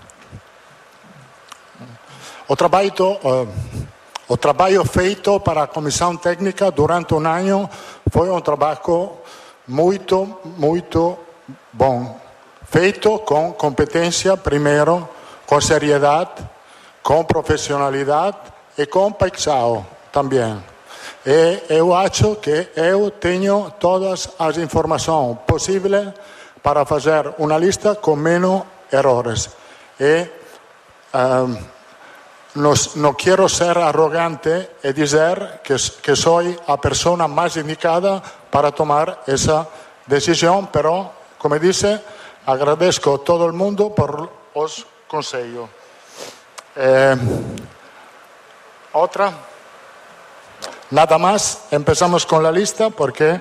el trabajo, eh, el trabajo feito para la comisión técnica durante un año fue un trabajo muy, muy bueno. Feito con competencia primero, con seriedad, con profesionalidad y con paixão también. E eu acho que eu tenho todas as informações possíveis para fazer uma lista com menos errores. E um, no, no quero ser arrogante e dizer que, que sou a pessoa mais indicada para tomar essa decisão, pero, como disse, agradezco a todo el mundo por los consejos. Eh, ¿Otra? Nada más. Empezamos con la lista porque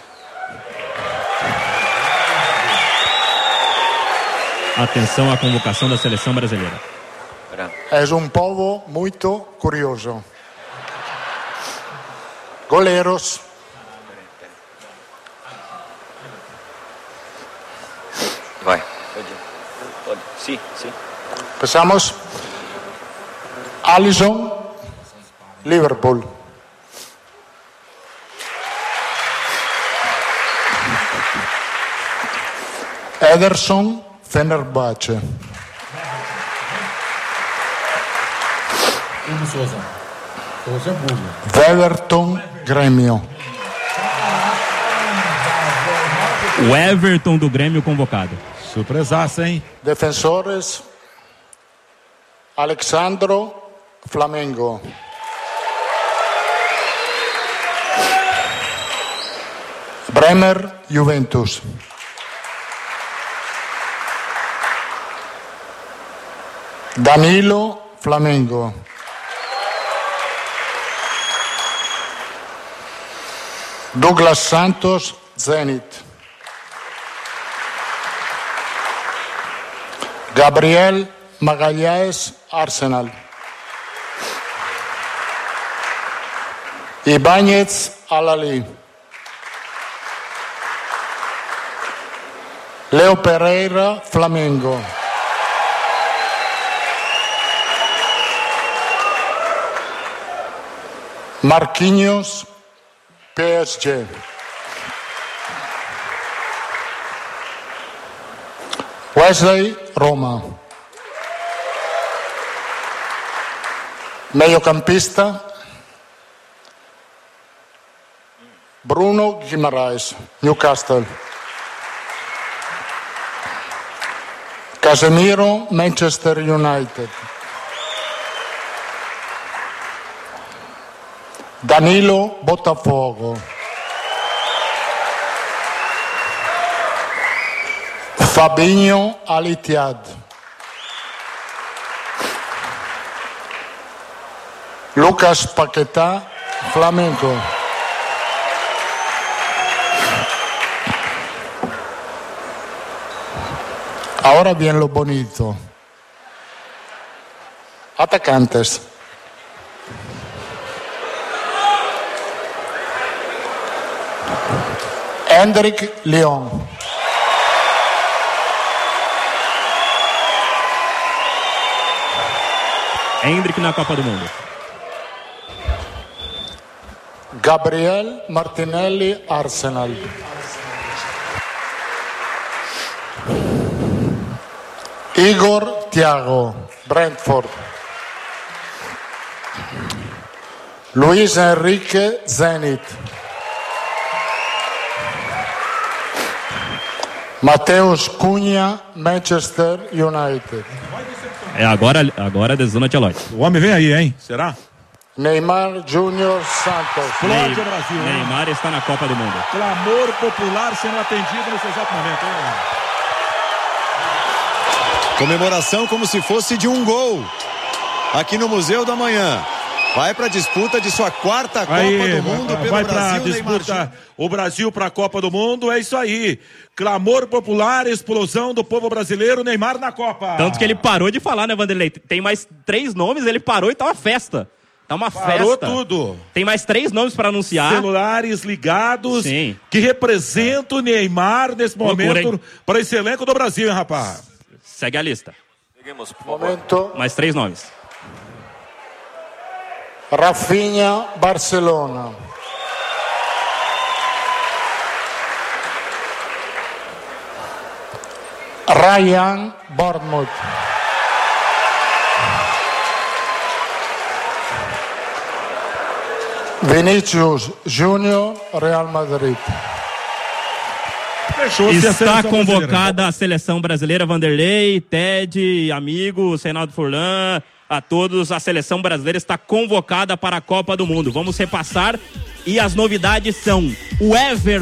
Atenção à convocação da seleção brasileira. é um povo muito curioso. Goleiros. Vai. Pode. Pode. Sim, sim. Empezamos. Alisson, Liverpool. Ederson, Fenerbahçe. Hugo Souza. Souza é burro. Everton, Grêmio. O Everton do Grêmio convocado. Surpresaça, hein? Defensores, Alexandro, Flamengo. Bremer, Juventus. Danilo, Flamengo. Douglas Santos, Zenit. Gabriel Magalhães, Arsenal. Ibáñez, Al-Ahly. Leo Pereira, Flamengo. Marquinhos, P S G. Wesley, Roma. Mediocampista, Bruno Guimarães, Newcastle. Casemiro, Manchester United. Danilo, Botafogo. Fabinho, Al Ittihad. Lucas Paquetá, Flamengo. Ahora bien lo bonito. Atacantes. Hendrik León. Hendrik na Copa do Mundo. Gabriel Martinelli, Arsenal. Igor Thiago, Brentford. Luis Enrique, Zenit. Mateus Cunha, Manchester United. É agora, agora a decisão do Ancelotti. O homem vem aí, hein? Será? Neymar Júnior Santos. Explode o Brasil, hein? Neymar está na Copa do Mundo. Clamor popular sendo atendido nesse exato momento, hein? Comemoração como se fosse de um gol. Aqui no Museu da Manhã. Vai para a disputa de sua quarta Copa aí, do Mundo vai, pelo vai Brasil. Vai para disputa o Brasil para a Copa do Mundo, é isso aí. Clamor popular, explosão do povo brasileiro, Neymar na Copa. Tanto que ele parou de falar, né, Vanderlei? Tem mais três nomes, ele parou e tá uma festa. Tá uma Parou festa. tudo. Tem mais três nomes para anunciar. Celulares ligados. Sim. Que representam o Neymar nesse Loucura, momento para esse elenco do Brasil, hein, rapaz? Segue a lista. Seguimos, por Momento. Mais três nomes. Rafinha, Barcelona. Ryan, Bournemouth. Vinícius Júnior, Real Madrid. Está convocada a seleção brasileira, Vanderlei, Ted, amigo, Reinaldo Furlan, a todos. A seleção brasileira está convocada para a Copa do Mundo. Vamos repassar e as novidades são o Everton.